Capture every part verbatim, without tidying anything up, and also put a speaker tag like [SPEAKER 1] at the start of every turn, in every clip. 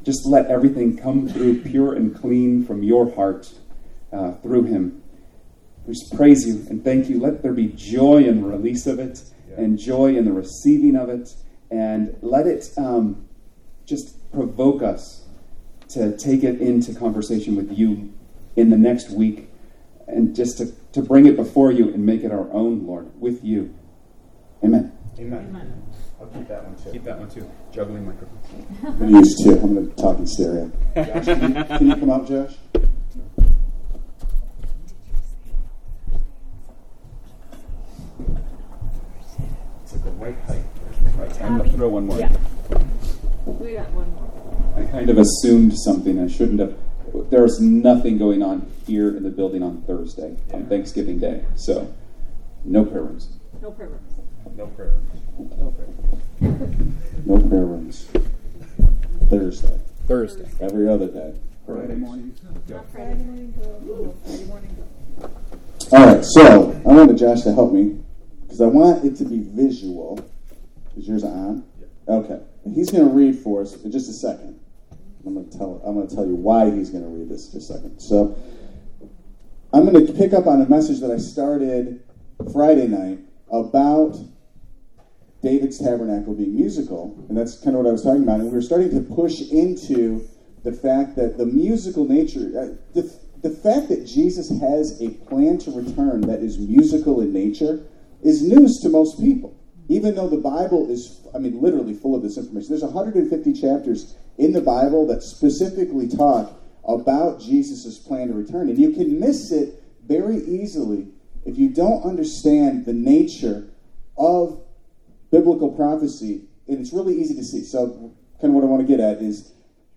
[SPEAKER 1] just let everything come through pure and clean from your heart uh, through him. We just praise you and thank you. Let there be joy in the release of it yeah. and joy in the receiving of it. And let it um, just provoke us to take it into conversation with you in the next week and just to, to bring it before you and make it our own, Lord, with you. Amen.
[SPEAKER 2] Amen. Amen. I'll keep that one too.
[SPEAKER 1] Keep that one too. Juggling microphones.
[SPEAKER 3] I'm going to use two. I'm going to talk in stereo. Josh, can you, can you come out, Josh?
[SPEAKER 1] It's like a right height. Right. I'm going to throw one more.
[SPEAKER 4] Yeah. We got one more.
[SPEAKER 1] I kind of assumed something I shouldn't have. There's nothing going on here in the building on Thursday, yeah. on Thanksgiving Day. So, no prayer rooms.
[SPEAKER 4] No prayer rooms.
[SPEAKER 2] No prayer rooms. No prayer rooms.
[SPEAKER 3] No prayer rooms. Thursday.
[SPEAKER 1] Thursday.
[SPEAKER 3] Every other day.
[SPEAKER 1] Friday morning.
[SPEAKER 4] Not Friday morning. Go. Friday morning. Go.
[SPEAKER 3] All right, so I wanted Josh to help me because I want it to be visual. Is yours on?
[SPEAKER 2] Yeah.
[SPEAKER 3] Okay. And he's going to read for us in just a second. I'm going to tell. I'm going to tell you why he's going to read this in just a second. So I'm going to pick up on a message that I started Friday night about David's Tabernacle being musical, and that's kind of what I was talking about. And we were starting to push into the fact that the musical nature, uh, the the fact that Jesus has a plan to return that is musical in nature, is news to most people. Even though the Bible is, I mean, literally full of this information. There's one hundred fifty chapters in the Bible that specifically talk about Jesus' plan to return. And you can miss it very easily if you don't understand the nature of biblical prophecy. And it's really easy to see. So kind of what I want to get at is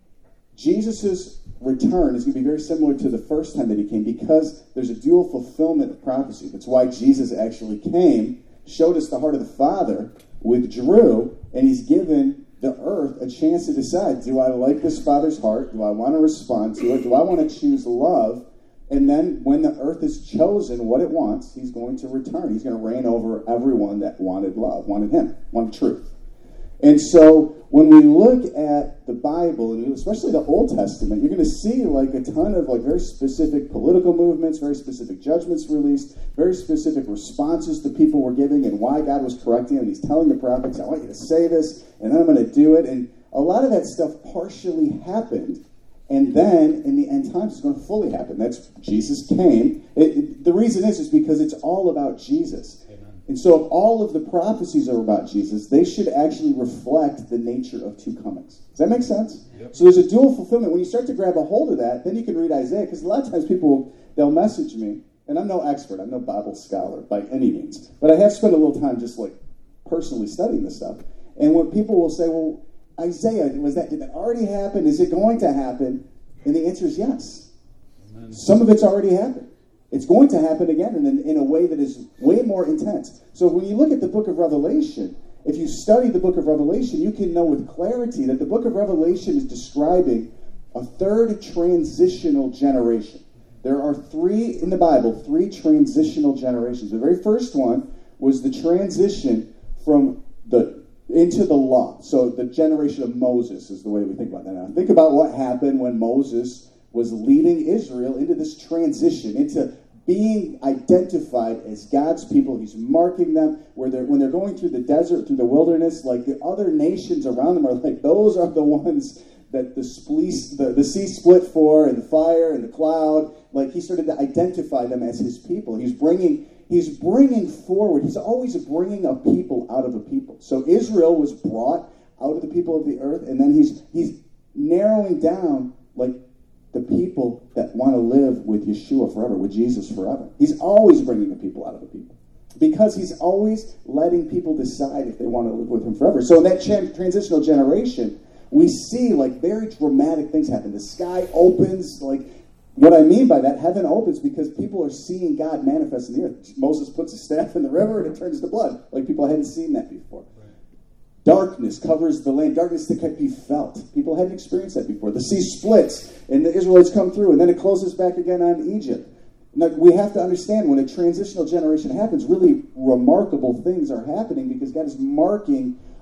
[SPEAKER 3] Jesus' return is going to be very similar to the first time that he came because there's a dual fulfillment of prophecy. That's why Jesus actually came, showed us the heart of the Father, withdrew, and he's given the earth a chance to decide, do I like this Father's heart? Do I want to respond to it? Do I want to choose love? And then when the earth has chosen what it wants, he's going to return. He's going to reign over everyone that wanted love, wanted him, wanted truth. And so when we look at the Bible, and especially the Old Testament, you're going to see like a ton of like very specific political movements, very specific judgments released, very specific responses the people were giving and why God was correcting them. And he's telling the prophets, I want you to say this, and then I'm going to do it. And a lot of that stuff partially happened. And then, in the end times, it's going to fully happen. That's Jesus came. It, it, the reason is, is because it's all about Jesus.
[SPEAKER 2] Amen.
[SPEAKER 3] And so if all of the prophecies are about Jesus, they should actually reflect the nature of two comings. Does that make sense?
[SPEAKER 2] Yep.
[SPEAKER 3] So there's a dual fulfillment. When you start to grab a hold of that, then you can read Isaiah. Because a lot of times people, they'll message me. And I'm no expert. I'm no Bible scholar by any means. But I have spent a little time just like personally studying this stuff. And when people will say, well, Isaiah, was that, did that already happen? Is it going to happen? And the answer is yes. Amen. Some of it's already happened. It's going to happen again in, in a way that is way more intense. So when you look at the book of Revelation, if you study the book of Revelation, you can know with clarity that the book of Revelation is describing a third transitional generation. There are three in the Bible, three transitional generations. The very first one was the transition from the into the law. So the generation of Moses is the way we think about that now. Think about what happened when Moses was leading Israel into this transition, into being identified as God's people. He's marking them where they're when they're going through the desert, through the wilderness, like the other nations around them are like, those are the ones that the, spleece, the, the sea split for, and the fire and the cloud. Like he started to identify them as his people. He's bringing He's bringing forward, he's always bringing a people out of a people. So Israel was brought out of the people of the earth, and then he's he's narrowing down like the people that want to live with Yeshua forever, with Jesus forever. He's always bringing the people out of the people because he's always letting people decide if they want to live with him forever. So in that tra- transitional generation, we see like very dramatic things happen. The sky opens, like what I mean by that, heaven opens because people are seeing God manifest in the earth. Moses puts a staff in the river and it turns to blood. Like people hadn't seen that before. Right. Darkness covers the land. Darkness that could be felt. People hadn't experienced that before. The sea splits and the Israelites come through and then it closes back again on Egypt. Now, we have to understand when a transitional generation happens, really remarkable things are happening because God is marking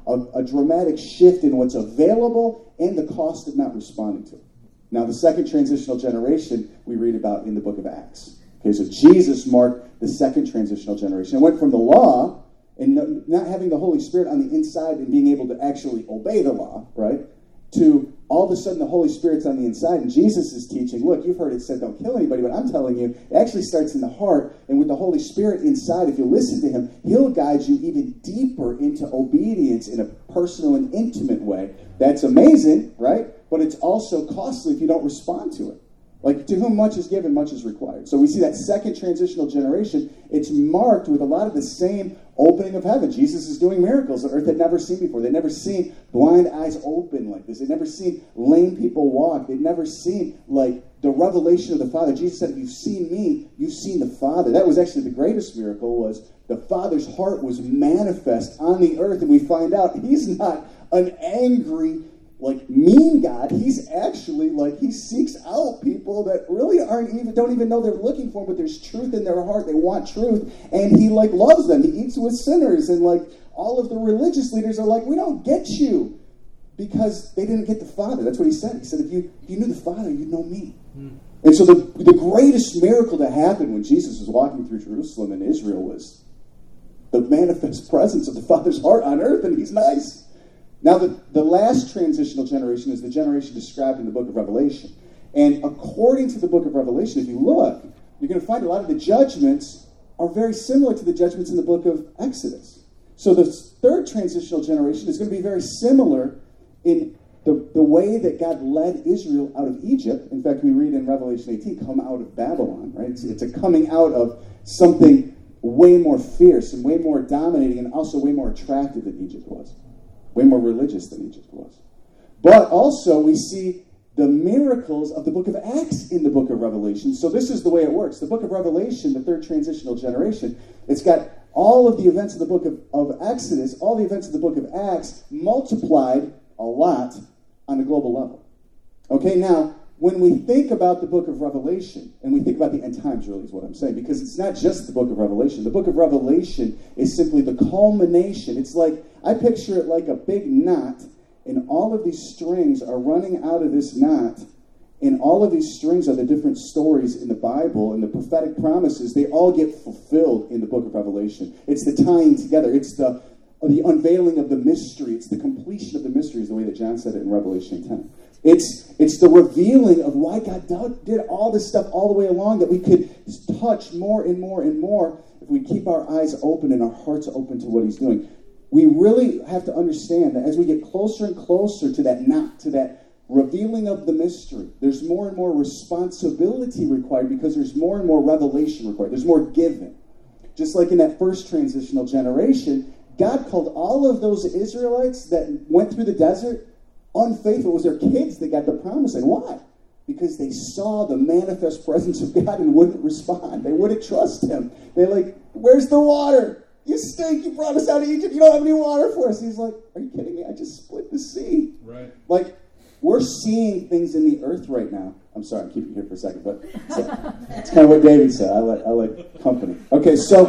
[SPEAKER 3] a, a dramatic shift in what's available and the cost of not responding to it. Now, the second transitional generation we read about in the book of Acts. Okay, so Jesus marked the second transitional generation. It went from the law and no, not having the Holy Spirit on the inside and being able to actually obey the law, right, to all of a sudden the Holy Spirit's on the inside, and Jesus is teaching, look, you've heard it said don't kill anybody, but I'm telling you, it actually starts in the heart, and with the Holy Spirit inside, if you listen to him, he'll guide you even deeper into obedience in a personal and intimate way. That's amazing, right? But it's also costly if you don't respond to it. Like, to whom much is given, much is required. So we see that second transitional generation, it's marked with a lot of the same opening of heaven. Jesus is doing miracles that earth had never seen before. They'd never seen blind eyes open like this. They'd never seen lame people walk. They'd never seen, like, the revelation of the Father. Jesus said, if you've seen me, you've seen the Father. That was actually the greatest miracle, was the Father's heart was manifest on the earth, and we find out he's not an angry, like, mean God. He's actually, like, he seeks out people that really aren't even, don't even know they're looking for him, but there's truth in their heart. They want truth, and he, like, loves them. He eats with sinners, and, like, all of the religious leaders are like, we don't get you, because they didn't get the Father. That's what he said. He said, if you, if you knew the Father, you'd know me. Mm. And so the, the greatest miracle that happened when Jesus was walking through Jerusalem and Israel was the manifest presence of the Father's heart on earth, and he's nice. Now, the, the last transitional generation is the generation described in the book of Revelation. And according to the book of Revelation, if you look, you're going to find a lot of the judgments are very similar to the judgments in the book of Exodus. So the third transitional generation is going to be very similar in the, the way that God led Israel out of Egypt. In fact, we read in Revelation eighteen, come out of Babylon, right? It's, it's a coming out of something way more fierce and way more dominating and also way more attractive than Egypt was. Way more religious than Egypt was. But also we see the miracles of the book of Acts in the book of Revelation. So this is the way it works. The book of Revelation, the third transitional generation, it's got all of the events of the book of, of Exodus, all the events of the book of Acts multiplied a lot on a global level. Okay, now, when we think about the book of Revelation, and we think about the end times, really, is what I'm saying, because it's not just the book of Revelation. The book of Revelation is simply the culmination. It's like, I picture it like a big knot, and all of these strings are running out of this knot, and all of these strings are the different stories in the Bible, and the prophetic promises, they all get fulfilled in the book of Revelation. It's the tying together. It's the, the unveiling of the mystery. It's the completion of the mystery, is the way that John said it in Revelation ten. It's it's the revealing of why God did all this stuff all the way along that we could touch more and more and more if we keep our eyes open and our hearts open to what he's doing. We really have to understand that as we get closer and closer to that knot, to that revealing of the mystery, there's more and more responsibility required because there's more and more revelation required. There's more giving. Just like in that first transitional generation, God called all of those Israelites that went through the desert unfaithful. It was their kids that got the promise. And why? Because they saw the manifest presence of God and wouldn't respond. They wouldn't trust him. They're like, where's the water? You stink. You brought us out of Egypt. You don't have any water for us. He's like, are you kidding me? I just split the sea.
[SPEAKER 2] Right.
[SPEAKER 3] Like, we're seeing things in the earth right now. I'm sorry, I'm keeping you here for a second, but so, it's kind of what David said. I like, I like company. Okay, so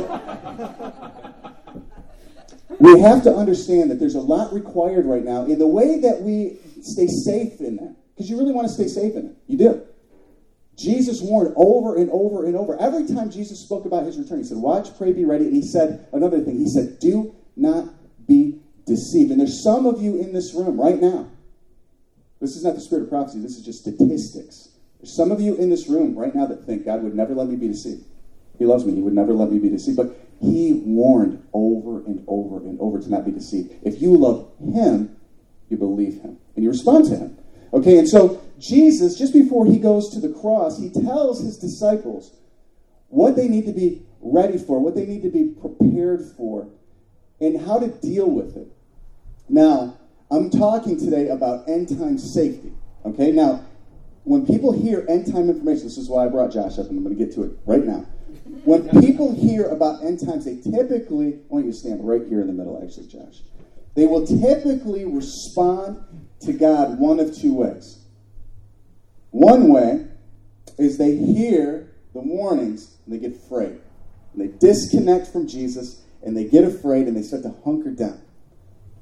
[SPEAKER 3] we have to understand that there's a lot required right now in the way that we stay safe in that. Because you really want to stay safe in it. You do. Jesus warned over and over and over. Every time Jesus spoke about his return, he said, watch, pray, be ready. And he said another thing. He said, do not be deceived. And there's some of you in this room right now. This is not the spirit of prophecy. This is just statistics. There's some of you in this room right now that think God would never let me be deceived. He loves me. He would never let me be deceived. But he warned over and over and over to not be deceived. If you love him, you believe him. And you respond to him. Okay, and so Jesus, just before he goes to the cross, he tells his disciples what they need to be ready for, what they need to be prepared for, and how to deal with it. Now, I'm talking today about end-time safety. Okay, now, when people hear end-time information, this is why I brought Josh up, and I'm going to get to it right now. When people hear about end times, they typically, I want you to stand right here in the middle, actually, Josh. They will typically respond to God one of two ways. One way is they hear the warnings and they get afraid. And they disconnect from Jesus and they get afraid and they start to hunker down.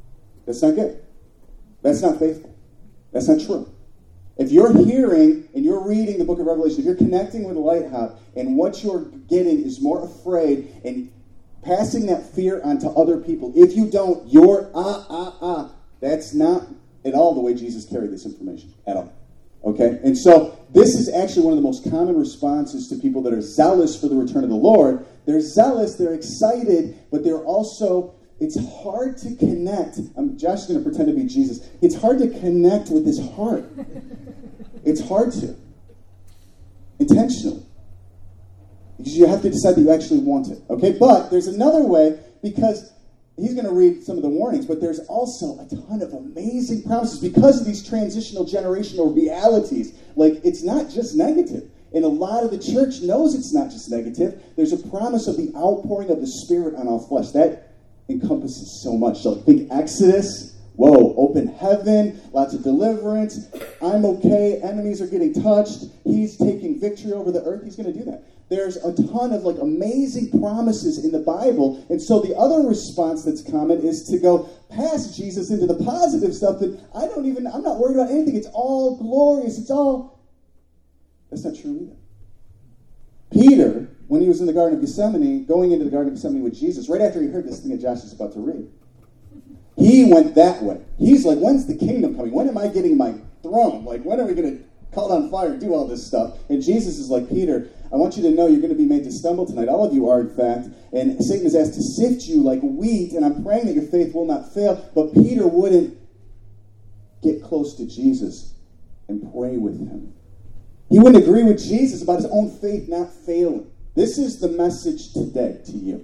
[SPEAKER 3] That's not good. That's not faithful. That's not true. If you're hearing and you're reading the book of Revelation, if you're connecting with the lighthouse and what you're getting is more afraid and passing that fear onto other people, if you don't, you're ah, ah, ah. That's not at all the way Jesus carried this information, at all. Okay? And so this is actually one of the most common responses to people that are zealous for the return of the Lord. They're zealous, they're excited, but they're also, it's hard to connect. Um, Josh is going to pretend to be Jesus. It's hard to connect with his heart. It's hard to. Intentionally. Because you have to decide that you actually want it. Okay? But there's another way, because he's going to read some of the warnings, but there's also a ton of amazing promises because of these transitional generational realities. Like, it's not just negative. And a lot of the church knows it's not just negative. There's a promise of the outpouring of the Spirit on all flesh. That encompasses so much. So think Exodus. Whoa, open heaven, lots of deliverance. I'm okay. Enemies are getting touched. He's taking victory over the earth. He's going to do that. There's a ton of like amazing promises in the Bible. And so the other response that's common is to go past Jesus into the positive stuff that I don't even, I'm not worried about anything. It's all glorious. It's all, that's not true either. Peter, when he was in the Garden of Gethsemane, going into the Garden of Gethsemane with Jesus, right after he heard this thing that Josh is about to read, he went that way. He's like, when's the kingdom coming? When am I getting my throne? Like, when are we going to call on fire and do all this stuff? And Jesus is like, Peter, I want you to know you're going to be made to stumble tonight. All of you are, in fact. And Satan is asked to sift you like wheat, and I'm praying that your faith will not fail. But Peter wouldn't get close to Jesus and pray with him. He wouldn't agree with Jesus about his own faith not failing. This is the message today to you.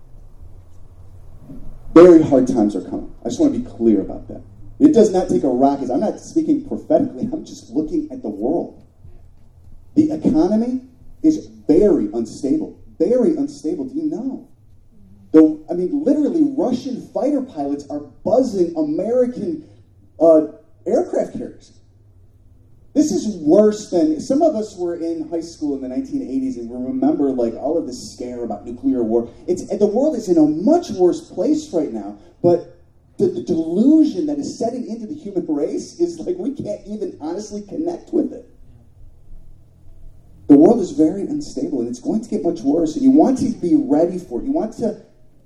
[SPEAKER 3] Very hard times are coming. I just want to be clear about that. It does not take a rocket. I'm not speaking prophetically. I'm just looking at the world. The economy is very unstable. Very unstable. Do you know? The, I mean, literally, Russian fighter pilots are buzzing American uh, aircraft carriers. This is worse than, some of us were in high school in the nineteen eighties and we remember like all of this scare about nuclear war. It's, the world is in a much worse place right now, but the, the delusion that is setting into the human race is like we can't even honestly connect with it. The world is very unstable and it's going to get much worse, and you want to be ready for it. You want to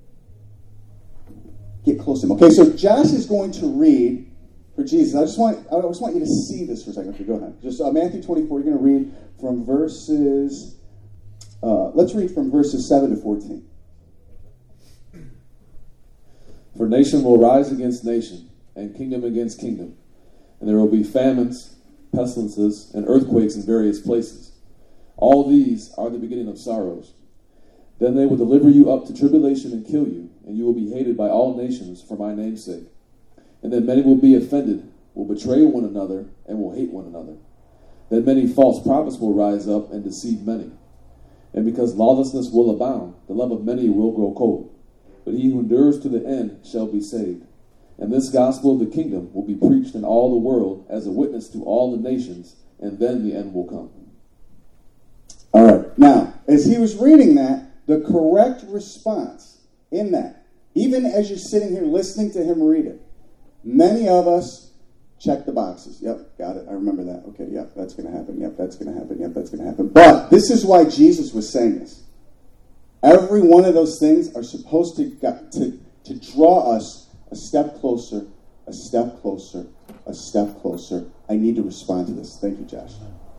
[SPEAKER 3] get close to him. Okay, so Josh is going to read for Jesus. I just want I just want you to see this for a second. Okay, go ahead. Just uh, Matthew twenty-four. You're going to read from verses. Uh, let's read from verses seven to fourteen.
[SPEAKER 5] For nation will rise against nation, and kingdom against kingdom, and there will be famines, pestilences, and earthquakes in various places. All these are the beginning of sorrows. Then they will deliver you up to tribulation and kill you, and you will be hated by all nations for my name's sake. And then many will be offended, will betray one another, and will hate one another. Then many false prophets will rise up and deceive many. And because lawlessness will abound, the love of many will grow cold. But he who endures to the end shall be saved. And this gospel of the kingdom will be preached in all the world as a witness to all the nations, and then the end will come.
[SPEAKER 3] All right. Now, as he was reading that, the correct response in that, even as you're sitting here listening to him read it, many of us check the boxes. Yep, got it. I remember that. Okay, yep, that's going to happen. Yep, that's going to happen. Yep, that's going to happen. But this is why Jesus was saying this. Every one of those things are supposed to, to, to draw us a step closer, a step closer, a step closer. I need to respond to this. Thank you, Josh.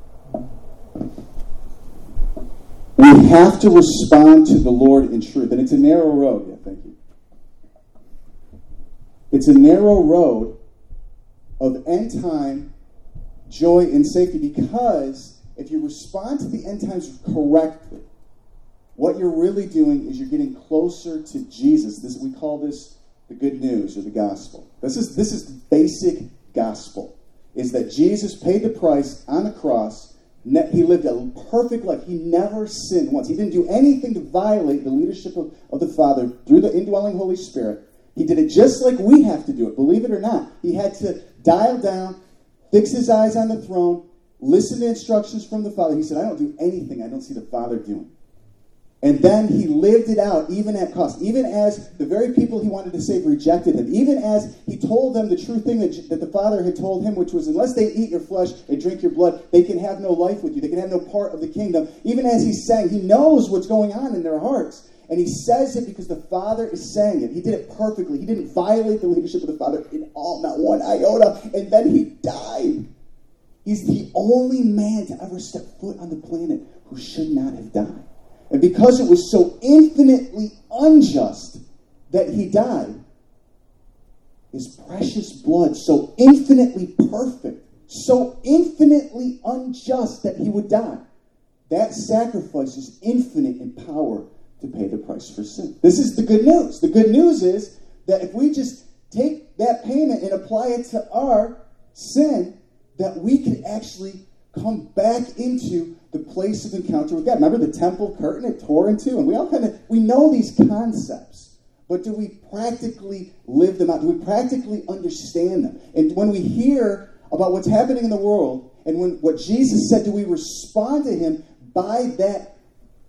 [SPEAKER 3] We have to respond to the Lord in truth. And it's a narrow road. Yeah, thank you. It's a narrow road of end time joy and safety, because if you respond to the end times correctly, what you're really doing is you're getting closer to Jesus. This, we call this the good news or the gospel. This is this is the basic gospel, is that Jesus paid the price on the cross. He lived a perfect life. He never sinned once. He didn't do anything to violate the leadership of, of the Father through the indwelling Holy Spirit. He did it just like we have to do it, believe it or not. He had to dial down, fix his eyes on the throne, listen to instructions from the Father. He said, I don't do anything I don't see the Father doing. And then he lived it out, even at cost. Even as the very people he wanted to save rejected him. Even as he told them the true thing that, that the Father had told him, which was, unless they eat your flesh and drink your blood, they can have no life with you. They can have no part of the kingdom. Even as he's saying, he knows what's going on in their hearts. And he says it because the Father is saying it. He did it perfectly. He didn't violate the leadership of the Father in all, not one iota. And then he died. He's the only man to ever step foot on the planet who should not have died. And because it was so infinitely unjust that he died, his precious blood, so infinitely perfect, so infinitely unjust that he would die, that sacrifice is infinite in power to pay the price for sin. This is the good news. The good news is that if we just take that payment and apply it to our sin, that we can actually come back into the place of encounter with God. Remember the temple curtain it tore into? And we all kind of, we know these concepts, but do we practically live them out? Do we practically understand them? And when we hear about what's happening in the world, and when what Jesus said, do we respond to him by that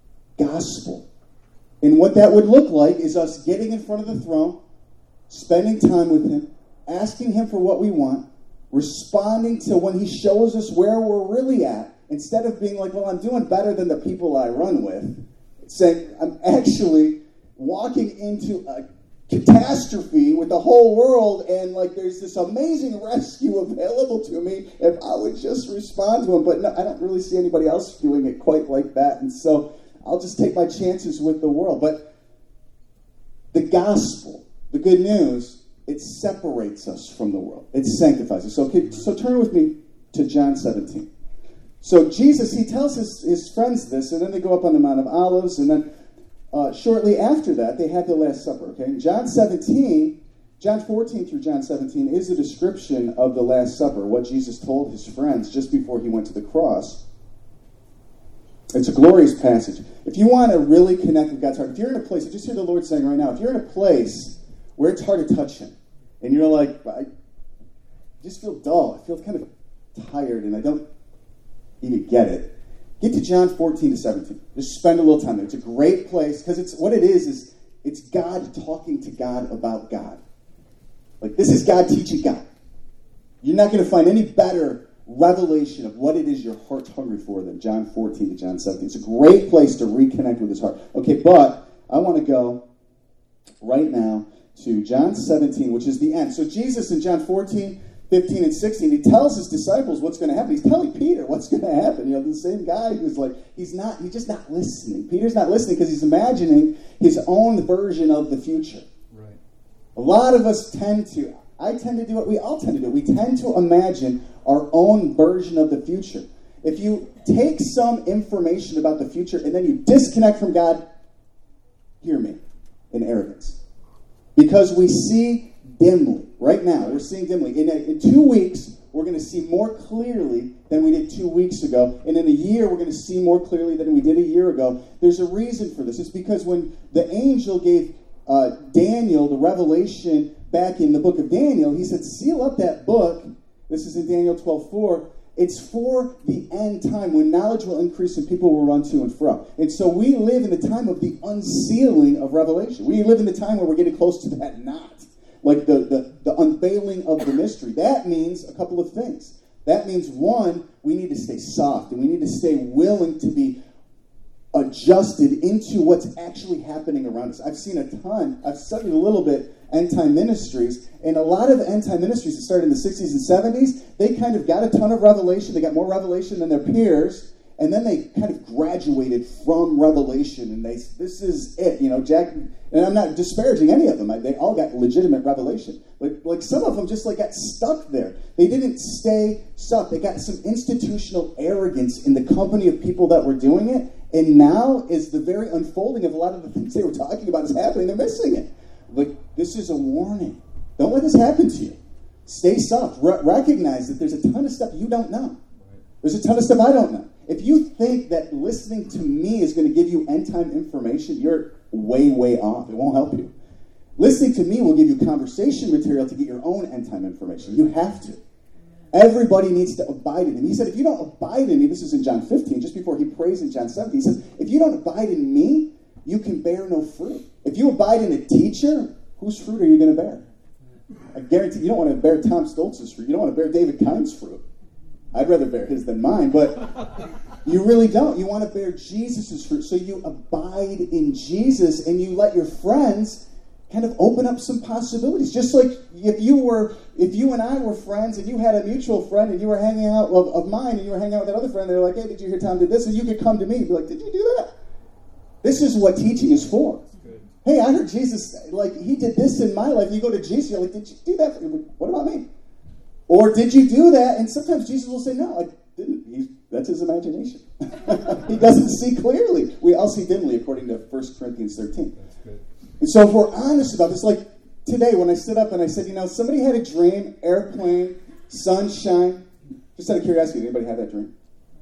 [SPEAKER 3] gospel? And what that would look like is us getting in front of the throne, spending time with him, asking him for what we want, responding to when he shows us where we're really at, instead of being like, well, I'm doing better than the people I run with, saying, I'm actually walking into a catastrophe with the whole world, and like there's this amazing rescue available to me if I would just respond to him. But no, I don't really see anybody else doing it quite like that, and so I'll just take my chances with the world. But the gospel, the good news, it separates us from the world. It sanctifies us. So, okay, so turn with me to John seventeen. So Jesus, he tells his, his friends this, and then they go up on the Mount of Olives, and then uh, shortly after that, they have the Last Supper. Okay, and John seventeen, John fourteen through John seventeen is a description of the Last Supper, what Jesus told his friends just before he went to the cross. It's a glorious passage. If you want to really connect with God's heart, if you're in a place, I just hear the Lord saying right now, if you're in a place where it's hard to touch him, and you're like, I just feel dull, I feel kind of tired, and I don't even get it, get to John fourteen to seventeen. Just spend a little time there. It's a great place, because it's what it is, is it's God talking to God about God. Like, this is God teaching God. You're not going to find any better revelation of what it is your heart's hungry for than John fourteen to John seventeen. It's a great place to reconnect with his heart. Okay, but I want to go right now to John seventeen, which is the end. So Jesus in John fourteen, fifteen, and sixteen, he tells his disciples what's going to happen. He's telling Peter what's going to happen. You know, the same guy who's like, he's not, he's just not listening. Peter's not listening because he's imagining his own version of the future.
[SPEAKER 2] Right.
[SPEAKER 3] A lot of us tend to, I tend to do it, we all tend to do it. We tend to imagine our own version of the future. If you take some information about the future and then you disconnect from God, hear me, in arrogance. Because we see dimly. Right now, we're seeing dimly. In, a, in two weeks, we're going to see more clearly than we did two weeks ago. And in a year, we're going to see more clearly than we did a year ago. There's a reason for this. It's because when the angel gave uh, Daniel the revelation back in the book of Daniel, he said, seal up that book. This is in Daniel twelve four. It's for the end time when knowledge will increase and people will run to and fro. And so we live in the time of the unsealing of revelation. We live in the time where we're getting close to that knot. Like the, the, the unveiling of the mystery. That means a couple of things. That means, one, we need to stay soft and we need to stay willing to be adjusted into what's actually happening around us. I've seen a ton, I've studied a little bit end-time ministries, and a lot of end-time ministries that started in the sixties and seventies, they kind of got a ton of revelation, they got more revelation than their peers, and then they kind of graduated from revelation, and they, this is it, you know, Jack, and I'm not disparaging any of them, I, they all got legitimate revelation, but like some of them just like got stuck there. They didn't stay stuck, they got some institutional arrogance in the company of people that were doing it, and now is the very unfolding of a lot of the things they were talking about is happening, they're missing it. Like, this is a warning. Don't let this happen to you. Stay soft. Re- recognize that there's a ton of stuff you don't know. There's a ton of stuff I don't know. If you think that listening to me is going to give you end-time information, you're way, way off. It won't help you. Listening to me will give you conversation material to get your own end-time information. You have to. Everybody needs to abide in him. He said, if you don't abide in me, this is in John fifteen, just before he prays in John seventeen, he says, if you don't abide in me, you can bear no fruit. If you abide in a teacher, whose fruit are you going to bear? I guarantee you don't want to bear Tom Stoltz's fruit. You don't want to bear David Kine's fruit. I'd rather bear his than mine, but you really don't. You want to bear Jesus' fruit. So you abide in Jesus and you let your friends kind of open up some possibilities. Just like if you were, if you and I were friends and you had a mutual friend and you were hanging out of, of mine and you were hanging out with that other friend, they're like, hey, did you hear Tom did this? And you could come to me and be like, did you do that? This is what teaching is for. Hey, I heard Jesus, like, he did this in my life. You go to Jesus, you're like, did you do that? What about me? Or did you do that? And sometimes Jesus will say, no, I didn't. He's, that's his imagination. He doesn't see clearly. We all see dimly, according to First Corinthians thirteen.
[SPEAKER 2] That's good.
[SPEAKER 3] And so if we're honest about this, like today when I stood up and I said, you know, somebody had a dream, airplane, sunshine. Just out of curiosity, anybody have that dream?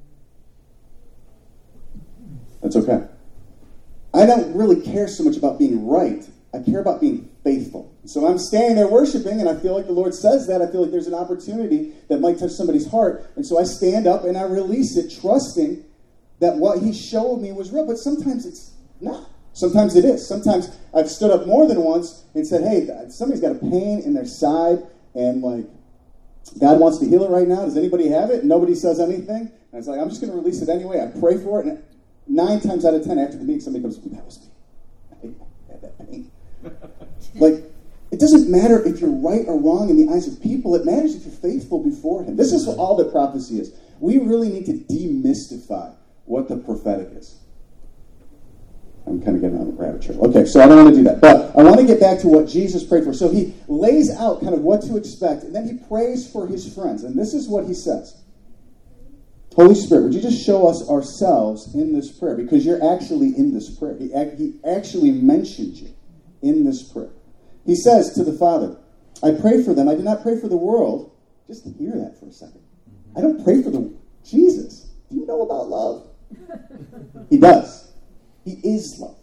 [SPEAKER 3] That's okay. I don't really care so much about being right. I care about being faithful. So I'm standing there worshiping, and I feel like the Lord says that. I feel like there's an opportunity that might touch somebody's heart. And so I stand up and I release it, trusting that what he showed me was real. But sometimes it's not. Sometimes it is. Sometimes I've stood up more than once and said, hey, somebody's got a pain in their side, and like, God wants to heal it right now. Does anybody have it? And nobody says anything. And I was like, I'm just going to release it anyway. I pray for it. And nine times out of ten, after the meeting, somebody comes, that was me. I had that pain. Like, it doesn't matter if you're right or wrong in the eyes of people. It matters if you're faithful before him. This is what all that prophecy is. We really need to demystify what the prophetic is. I'm kind of getting on a rabbit trail. Okay, so I don't want to do that. But I want to get back to what Jesus prayed for. So he lays out kind of what to expect, and then he prays for his friends. And this is what he says. Holy Spirit, would you just show us ourselves in this prayer? Because you're actually in this prayer. He, he actually mentioned you in this prayer. He says to the Father, I pray for them. I did not pray for the world. Just hear that for a second. I don't pray for the Jesus. Do you know about love? He does. He is love.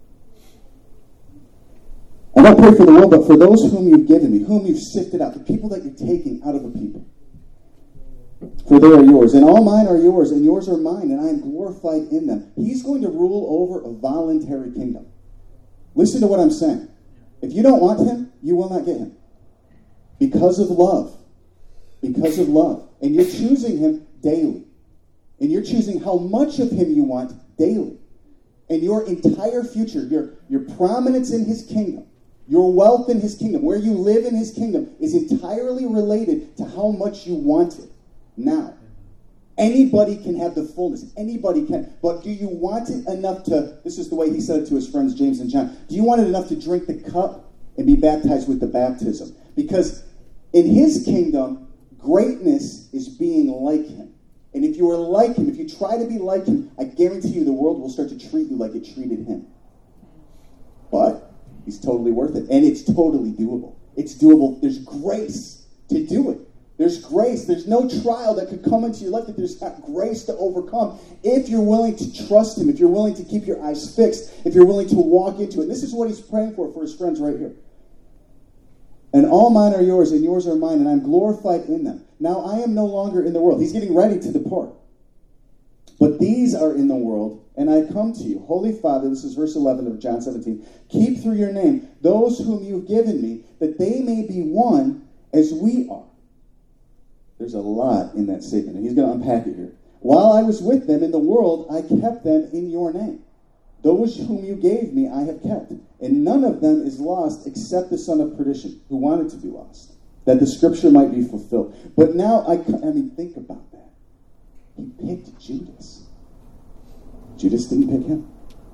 [SPEAKER 3] I don't pray for the world, but for those whom you've given me, whom you've sifted out, the people that you're taking out of the people. For they are yours, and all mine are yours, and yours are mine, and I am glorified in them. He's going to rule over a voluntary kingdom. Listen to what I'm saying. If you don't want him, you will not get him. Because of love. Because of love. And you're choosing him daily. And you're choosing how much of him you want daily. And your entire future, your, your prominence in his kingdom, your wealth in his kingdom, where you live in his kingdom, is entirely related to how much you want it now. Anybody can have the fullness. Anybody can. But do you want it enough to, this is the way he said it to his friends James and John, do you want it enough to drink the cup and be baptized with the baptism? Because in his kingdom, greatness is being like him. And if you are like him, if you try to be like him, I guarantee you the world will start to treat you like it treated him. But he's totally worth it. And it's totally doable. It's doable. There's grace to do it. There's grace. There's no trial that could come into your life that there's not grace to overcome if you're willing to trust him, if you're willing to keep your eyes fixed, if you're willing to walk into it. This is what he's praying for for his friends right here. And all mine are yours, and yours are mine, and I'm glorified in them. Now I am no longer in the world. He's getting ready to depart. But these are in the world, and I come to you. Holy Father, this is verse eleven of John seventeen. Keep through your name those whom you've given me, that they may be one as we are. There's a lot in that statement, and he's going to unpack it here. While I was with them in the world, I kept them in your name. Those whom you gave me, I have kept. And none of them is lost except the son of perdition, who wanted to be lost, that the scripture might be fulfilled. But now, I, I mean, think about that. He picked Judas. Judas didn't pick him.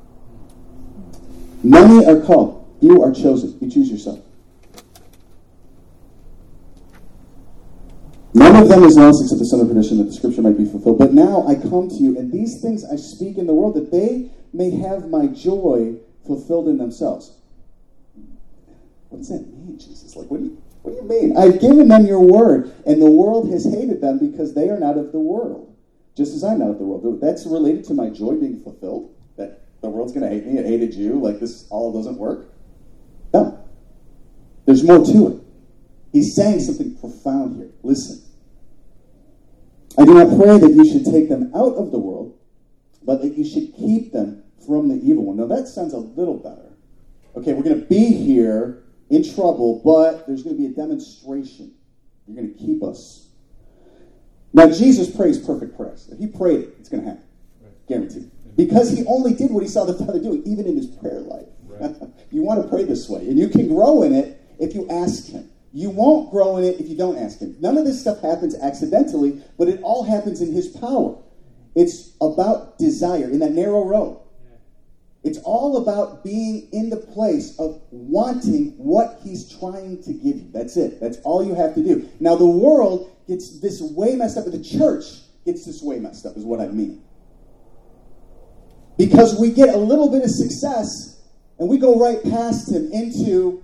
[SPEAKER 3] Many are called. Few are chosen. You choose yourself. None of them is lost except the son of perdition, that the scripture might be fulfilled. But now I come to you, and these things I speak in the world, that they may have my joy fulfilled in themselves. What does that mean, Jesus? Like, what do you, what do you mean? I've given them your word, and the world has hated them because they are not of the world, just as I'm not of the world. That's related to my joy being fulfilled? That the world's going to hate me, it hated you, like this all doesn't work? No. There's more to it. He's saying something profound here. Listen. I do not pray that you should take them out of the world, but that you should keep them from the evil one. Now that sounds a little better. Okay, we're going to be here in trouble, but there's going to be a demonstration. You're going to keep us. Now Jesus prays perfect prayers. If he prayed it, it's going to happen. Right. Guaranteed. Because he only did what he saw the Father doing, even in his prayer life. Right. You want to pray this way, and you can grow in it if you ask him. You won't grow in it if you don't ask him. None of this stuff happens accidentally, but it all happens in his power. It's about desire, in that narrow road. It's all about being in the place of wanting what he's trying to give you. That's it. That's all you have to do. Now, the world gets this way messed up, but the church gets this way messed up, is what I mean. Because we get a little bit of success, and we go right past him into,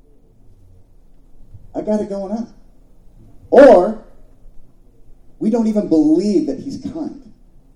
[SPEAKER 3] I got it going on. Or, we don't even believe that he's kind.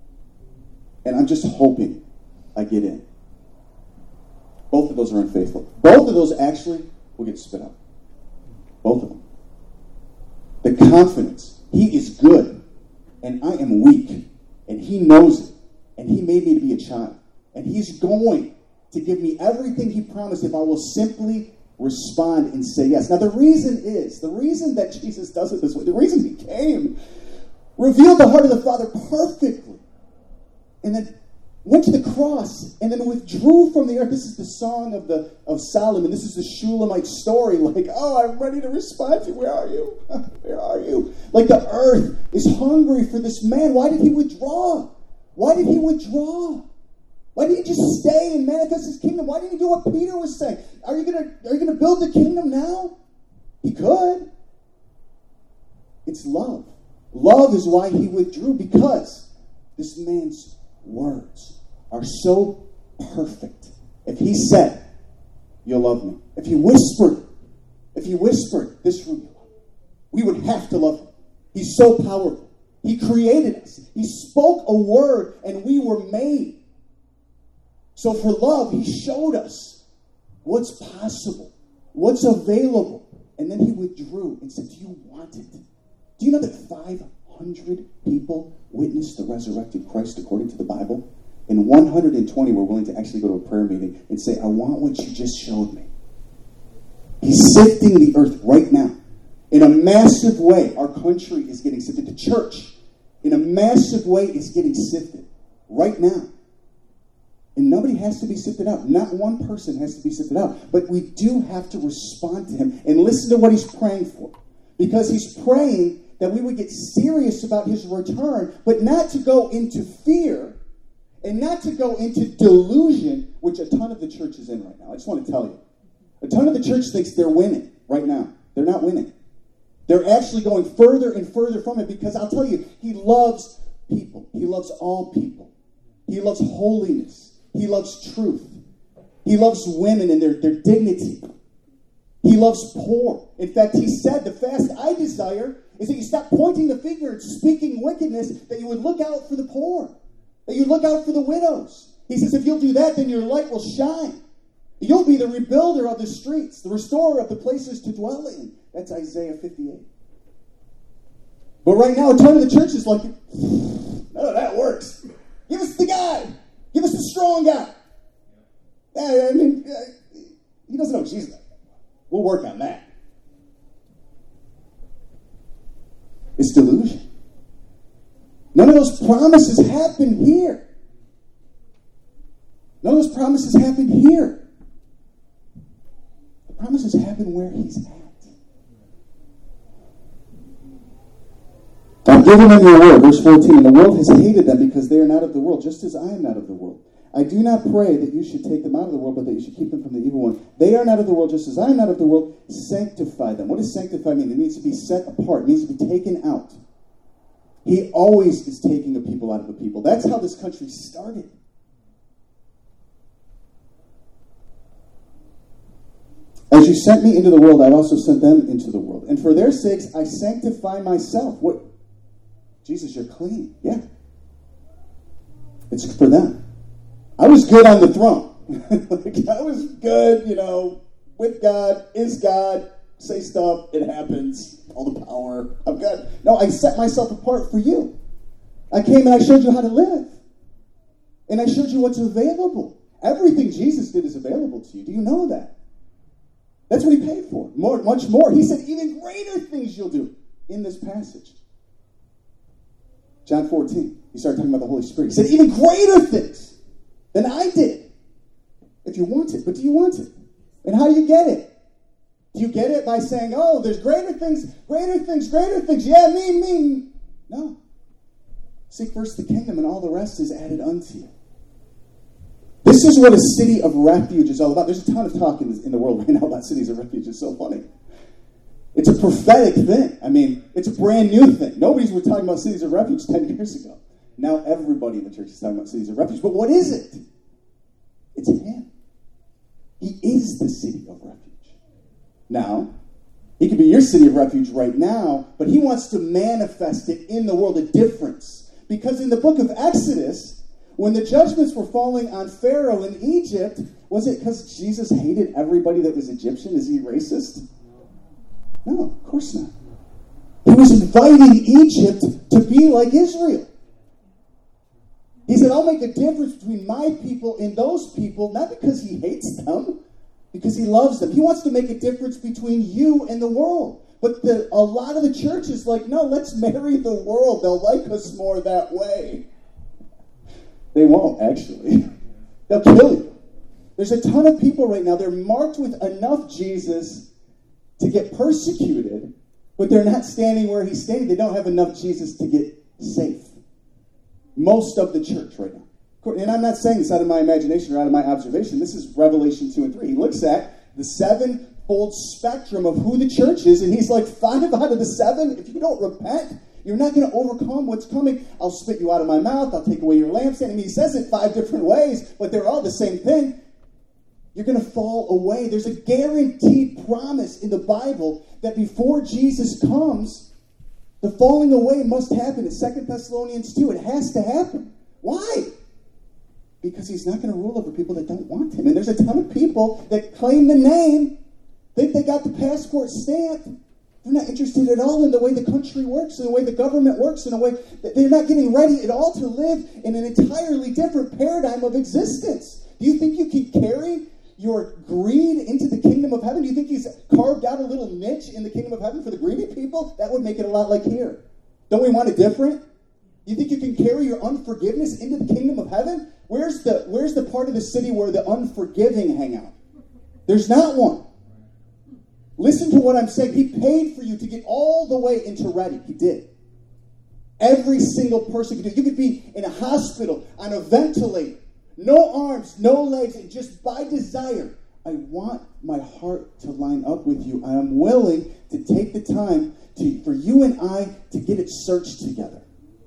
[SPEAKER 3] And I'm just hoping I get in. Both of those are unfaithful. Both of those actually will get spit out. Both of them. The confidence. He is good, and I am weak, and he knows it, and he made me to be a child. And he's going to give me everything he promised if I will simply respond and say yes. Now the reason is, the reason that Jesus does it this way, the reason he came, revealed the heart of the Father perfectly, and then went to the cross, and then withdrew from the earth. This is the song of the of Solomon. This is the Shulamite story. Like, oh, I'm ready to respond to you. Where are you? Where are you? Like the earth is hungry for this man. Why did he withdraw? Why did he withdraw? Why didn't he just stay and manifest his kingdom? Why didn't he do what Peter was saying? Are you gonna are you gonna build the kingdom now? He could. It's love. Love is why he withdrew, because this man's words are so perfect. If he said, you'll love me. If he whispered, if he whispered, this room, we would have to love him. He's so powerful. He created us. He spoke a word and we were made. So for love, he showed us what's possible, what's available. And then he withdrew and said, do you want it? Do you know that five hundred people witnessed the resurrected Christ according to the Bible? And one hundred twenty were willing to actually go to a prayer meeting and say, I want what you just showed me. He's sifting the earth right now. In a massive way, our country is getting sifted. The church, in a massive way, is getting sifted right now. And nobody has to be sifted out. Not one person has to be sifted out. But we do have to respond to him and listen to what he's praying for. Because he's praying that we would get serious about his return, but not to go into fear and not to go into delusion, which a ton of the church is in right now. I just want to tell you. A ton of the church thinks they're winning right now. They're not winning. They're actually going further and further from it, because I'll tell you, he loves people. He loves all people. He loves holiness. He loves truth. He loves women and their, their dignity. He loves poor. In fact, he said, the fast I desire is that you stop pointing the finger and speaking wickedness, that you would look out for the poor, that you look out for the widows. He says, if you'll do that, then your light will shine. You'll be the rebuilder of the streets, the restorer of the places to dwell in. That's Isaiah fifty-eight. But right now, a ton of the church is like, none of that works. Give us the guy. Give us the strong guy. I mean, he doesn't know Jesus. We'll work on that. It's delusion. None of those promises happen here. None of those promises happen here. The promises happen where he's at. I've given them your word, verse fourteen, and the world has hated them because they are not of the world, just as I am not of the world. I do not pray that you should take them out of the world, but that you should keep them from the evil one. They are not of the world, just as I am not of the world. Sanctify them. What does sanctify mean? It means to be set apart. It means to be taken out. He always is taking a people out of a people. That's how this country started. As you sent me into the world, I also sent them into the world. And for their sakes, I sanctify myself. What? Jesus, you're clean. Yeah. It's for them. I was good on the throne. Like, I was good, you know, with God, is God, say stuff, it happens, all the power of God. No, I set myself apart for you. I came and I showed you how to live. And I showed you what's available. Everything Jesus did is available to you. Do you know that? That's what he paid for. More, much more. He said even greater things you'll do in this passage. John fourteen, he started talking about the Holy Spirit. He said even greater things than I did. If you want it. But do you want it? And how do you get it? Do you get it by saying, oh, there's greater things, greater things, greater things. Yeah, me, me. No. Seek first the kingdom and all the rest is added unto you. This is what a city of refuge is all about. There's a ton of talk in, in the world right now about cities of refuge. It's so funny. It's a prophetic thing. I mean, it's a brand new thing. Nobody's was talking about cities of refuge ten years ago. Now everybody in the church is talking about cities of refuge. But what is it? It's him. He is the city of refuge. Now, he could be your city of refuge right now, but he wants to manifest it in the world, a difference. Because in the book of Exodus, when the judgments were falling on Pharaoh in Egypt, was it because Jesus hated everybody that was Egyptian? Is he racist? No, of course not. He was inviting Egypt to be like Israel. He said, I'll make a difference between my people and those people, not because he hates them, because he loves them. He wants to make a difference between you and the world. But the, a lot of the church is like, no, let's marry the world. They'll like us more that way. They won't, actually. They'll kill you. There's a ton of people right now, they're marked with enough Jesus to get persecuted, but they're not standing where he's standing. They don't have enough Jesus to get safe. Most of the church right now. And I'm not saying this out of my imagination or out of my observation. This is Revelation two and three. He looks at the sevenfold spectrum of who the church is, and he's like, five out of the seven, if you don't repent, you're not going to overcome what's coming. I'll spit you out of my mouth. I'll take away your lampstand. I mean, he says it five different ways, but they're all the same thing. You're going to fall away. There's a guaranteed promise in the Bible that before Jesus comes, the falling away must happen. In Second Thessalonians two, it has to happen. Why? Because he's not going to rule over people that don't want him. And there's a ton of people that claim the name, think they got the passport stamp. They're not interested at all in the way the country works, in the way the government works, in a way that they're not getting ready at all to live in an entirely different paradigm of existence. Do you think you can carry your greed into the kingdom of heaven? Do you think he's carved out a little niche in the kingdom of heaven for the greedy people? That would make it a lot like here. Don't we want it different? You think you can carry your unforgiveness into the kingdom of heaven? Where's the where's the part of the city where the unforgiving hang out? There's not one. Listen to what I'm saying. He paid for you to get all the way into ready. He did. Every single person could do it. You could be in a hospital on a ventilator, no arms, no legs, and just by desire, I want my heart to line up with you. I am willing to take the time to for you and I to get it searched together.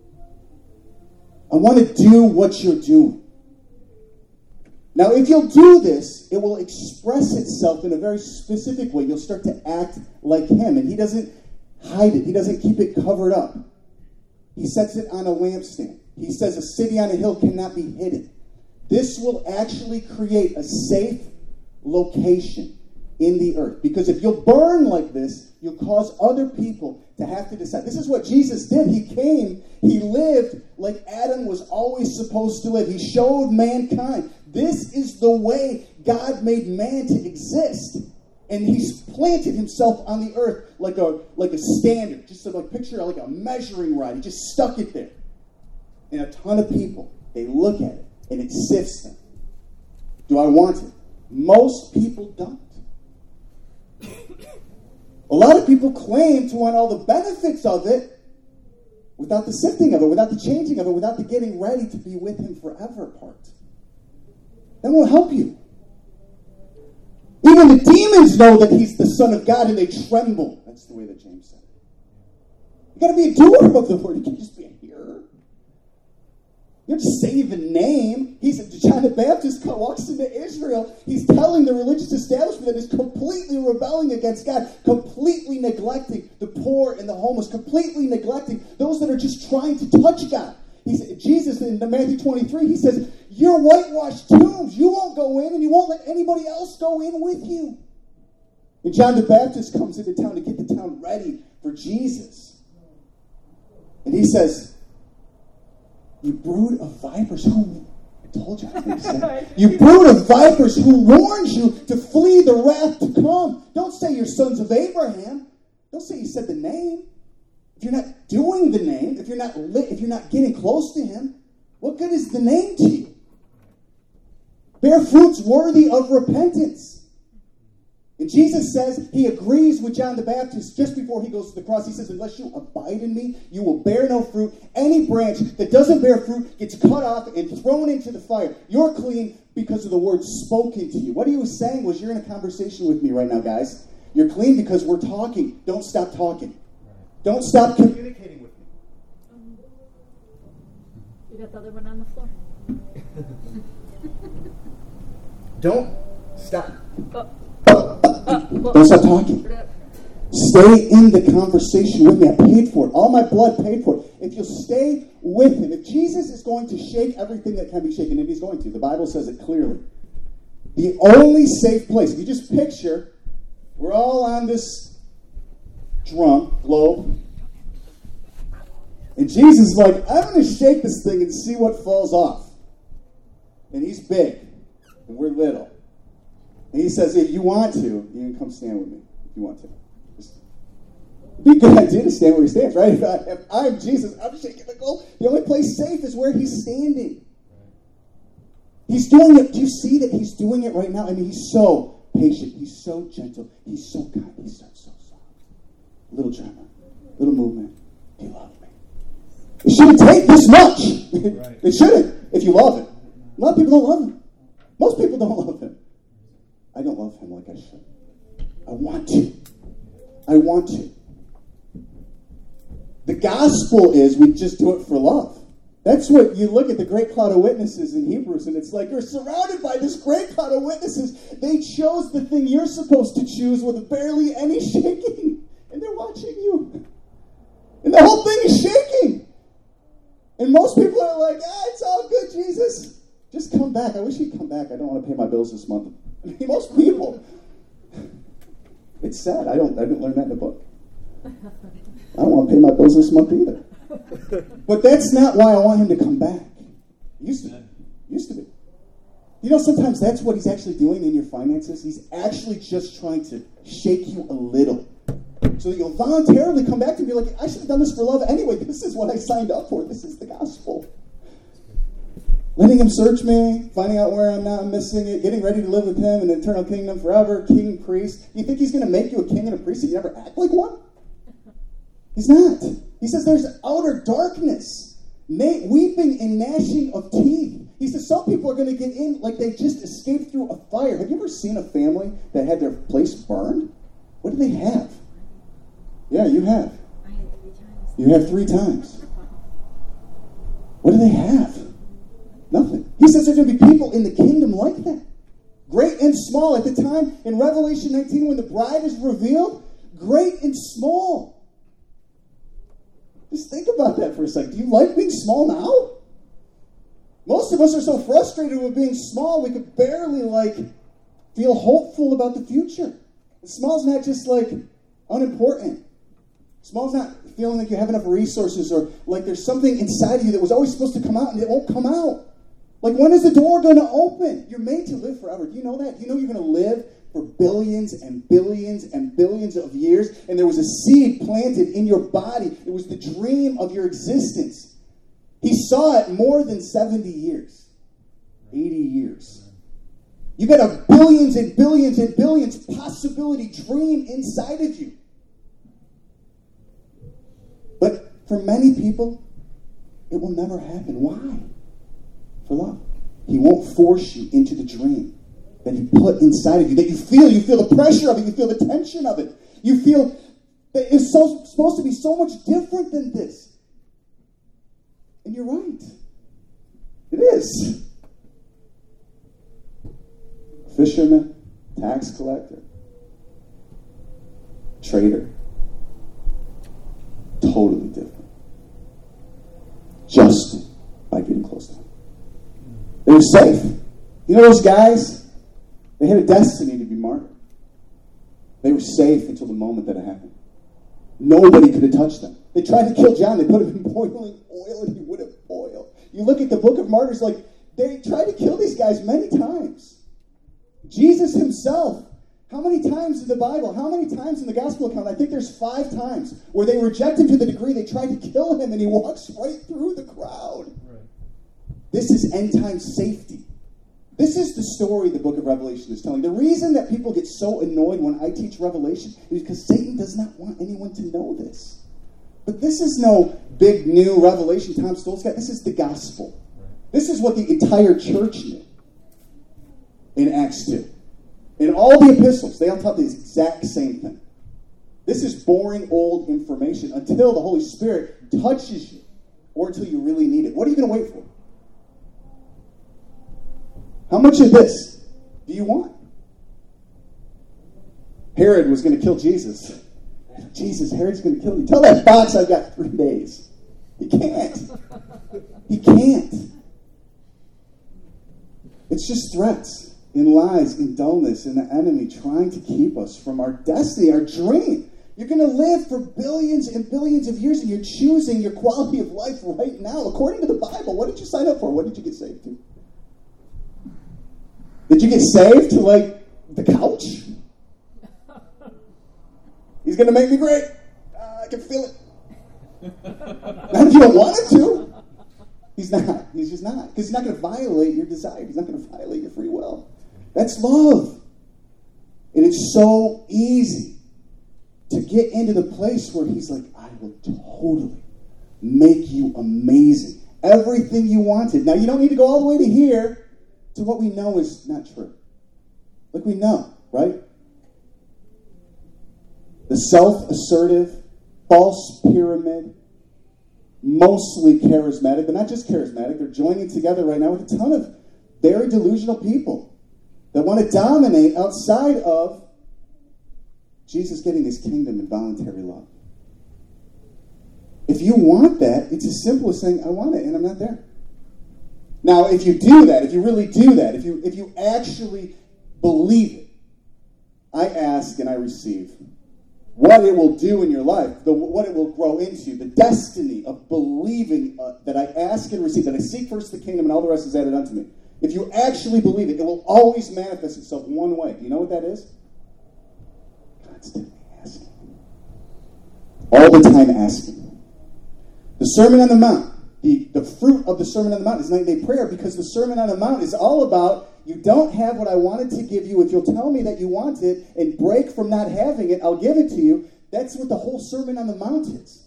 [SPEAKER 3] I want to do what you're doing. Now, if you'll do this, it will express itself in a very specific way. You'll start to act like him. And he doesn't hide it. He doesn't keep it covered up. He sets it on a lampstand. He says a city on a hill cannot be hidden. This will actually create a safe location in the earth. Because if you'll burn like this, you'll cause other people to have to decide. This is what Jesus did. He came, he lived like Adam was always supposed to live. He showed mankind. This is the way God made man to exist. And he's planted himself on the earth like a like a standard. Just like picture like a measuring rod. He just stuck it there. And a ton of people, they look at it and it sifts them. Do I want it? Most people don't. A lot of people claim to want all the benefits of it without the sifting of it, without the changing of it, without the getting ready to be with him forever part. That won't help you. Even the demons know that he's the Son of God and they tremble. That's the way that James said it. You got to be a doer of the word. You can't just be a hearer. You have to say the name. He's John the Baptist walks into Israel. He's telling the religious establishment that is completely rebelling against God, completely neglecting the poor and the homeless, completely neglecting those that are just trying to touch God. He's, Jesus in Matthew twenty-three, he says, you're whitewashed tombs. You won't go in and you won't let anybody else go in with you. And John the Baptist comes into town to get the town ready for Jesus. And he says, you brood of vipers, who told you. I think he said. You brood of vipers, who warns you to flee the wrath to come. Don't say you're sons of Abraham. Don't say you said the name. If you're not doing the name, if you're not li- if you're not getting close to him, what good is the name to you? Bear fruits worthy of repentance. And Jesus says he agrees with John the Baptist just before he goes to the cross. He says, unless you abide in me, you will bear no fruit. Any branch that doesn't bear fruit gets cut off and thrown into the fire. You're clean because of the word spoken to you. What he was saying was, you're in a conversation with me right now, guys. You're clean because we're talking. Don't stop talking. Don't stop communicating with me.
[SPEAKER 4] You got the other one on the floor.
[SPEAKER 3] Don't stop.
[SPEAKER 4] Oh.
[SPEAKER 3] Don't stop talking. Stay in the conversation with me. I paid for it. All my blood paid for it. If you'll stay with him, if Jesus is going to shake everything that can be shaken, and he's going to, the Bible says it clearly. The only safe place, if you just picture, we're all on this drum, globe, and Jesus is like, I'm going to shake this thing and see what falls off. And he's big, and we're little. And he says, if you want to, you can come stand with me if you want to. Just, it'd be a good idea to stand where he stands, right? If, I, if I'm Jesus, I'm shaking the globe. The only place safe is where he's standing. He's doing it. Do you see that he's doing it right now? I mean, he's so patient. He's so gentle. He's so kind. He starts so soft. Little tremor. Little movement. Do you love me? It shouldn't take this much. Right. It shouldn't if you love him. A lot of people don't love him. Most people don't love him. I don't love him like I should. I want to. I want to. The gospel is we just do it for love. That's what you look at the great cloud of witnesses in Hebrews, and it's like you're surrounded by this great cloud of witnesses. They chose the thing you're supposed to choose with barely any shaking, and they're watching you. And the whole thing is shaking. And most people are like, ah, it's all good, Jesus. Just come back. I wish you'd come back. I don't want to pay my bills this month. I mean, most people. It's sad. I don't. I didn't learn that in the book. I don't want to pay my bills this month either. But that's not why I want him to come back. Used to be. Used to be. You know, sometimes that's what he's actually doing in your finances. He's actually just trying to shake you a little, so that you'll voluntarily come back and be like, I should have done this for love anyway. This is what I signed up for. This is the gospel. Letting him search me, finding out where I'm not missing it, getting ready to live with him in an eternal kingdom forever, king, priest. You think he's going to make you a king and a priest and you never act like one? He's not. He says there's outer darkness, na- weeping and gnashing of teeth. He says some people are going to get in like they just escaped through a fire. Have you ever seen a family that had their place burned? What do they have? Yeah, you have.
[SPEAKER 4] I had three times.
[SPEAKER 3] You have three times. What do they have? Nothing. He says there's going to be people in the kingdom like that. Great and small. At the time in Revelation nineteen when the bride is revealed, great and small. Just think about that for a second. Do you like being small now? Most of us are so frustrated with being small we could barely like feel hopeful about the future. And small's not just like unimportant. Small's not feeling like you have enough resources or like there's something inside of you that was always supposed to come out and it won't come out. Like, when is the door going to open? You're made to live forever. Do you know that? Do you know you're going to live for billions and billions and billions of years? And there was a seed planted in your body. It was the dream of your existence. He saw it more than seventy years. eighty years. You got a billions and billions and billions possibility dream inside of you. But for many people, it will never happen. Why? For love. He won't force you into the dream that he put inside of you, that you feel. You feel the pressure of it. You feel the tension of it. You feel that it's so, supposed to be so much different than this. And you're right. It is. Fisherman, tax collector, trader. Totally different. Just by getting close to him. They were safe. You know those guys? They had a destiny to be martyred. They were safe until the moment that it happened. Nobody could have touched them. They tried to kill John. They put him in boiling oil and he wouldn't boil. You look at the book of martyrs, like, They tried to kill these guys many times. Jesus himself, how many times in the Bible, how many times in the gospel account? I think there's five times where they reject him to the degree they tried to kill him, and he walks right through the crowd. Right. This is end time safety. This is the story the book of Revelation is telling. The reason that people get so annoyed when I teach Revelation is because Satan does not want anyone to know this. But this is no big new revelation Tom Stoll's got. This is the gospel. This is what the entire church knew in Acts two. In all the epistles, they all taught the exact same thing. This is boring old information until the Holy Spirit touches you or until you really need it. What are you going to wait for? How much of this do you want? Herod was going to kill Jesus. Jesus, Herod's going to kill you. Tell that fox I've got three days. He can't. He can't. It's just threats and lies and dullness and the enemy trying to keep us from our destiny, our dream. You're going to live for billions and billions of years, and you're choosing your quality of life right now. According to the Bible, what did you sign up for? What did you get saved to? Did you get saved to, like, the couch? He's going to make me great. Uh, I can feel it. Not if you don't want him to. He's not. He's just not. Because he's not going to violate your desire. He's not going to violate your free will. That's love. And it's so easy to get into the place where he's like, I will totally make you amazing. Everything you wanted. Now, you don't need to go all the way to here to what we know is not true. Like we know, right? The self-assertive, false pyramid, mostly charismatic, but not just charismatic. They're joining together right now with a ton of very delusional people that want to dominate outside of Jesus getting his kingdom in voluntary love. If you want that, it's as simple as saying, I want it, and I'm not there. Now, if you do that, if you really do that, if you if you actually believe it, I ask and I receive. What it will do in your life, the, what it will grow into, the destiny of believing uh, that I ask and receive, that I seek first the kingdom and all the rest is added unto me. If you actually believe it, it will always manifest itself one way. Do you know what that is? Constantly asking. All the time asking. The Sermon on the Mount, the, the fruit of the Sermon on the Mount is night and day prayer, because the Sermon on the Mount is all about, you don't have what I wanted to give you. If you'll tell me that you want it and break from not having it, I'll give it to you. That's what the whole Sermon on the Mount is.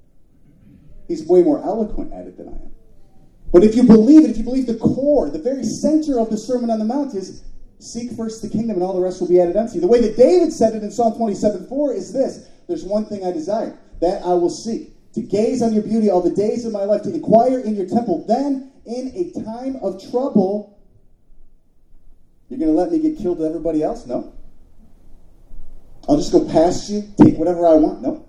[SPEAKER 3] He's way more eloquent at it than I am. But if you believe it, if you believe the core, the very center of the Sermon on the Mount is, seek first the kingdom and all the rest will be added unto you. The way that David said it in Psalm twenty-seven four is this: there's one thing I desire, that I will seek, to gaze on your beauty all the days of my life, to inquire in your temple. Then, in a time of trouble, you're going to let me get killed with everybody else? No. I'll just go past you, take whatever I want? No.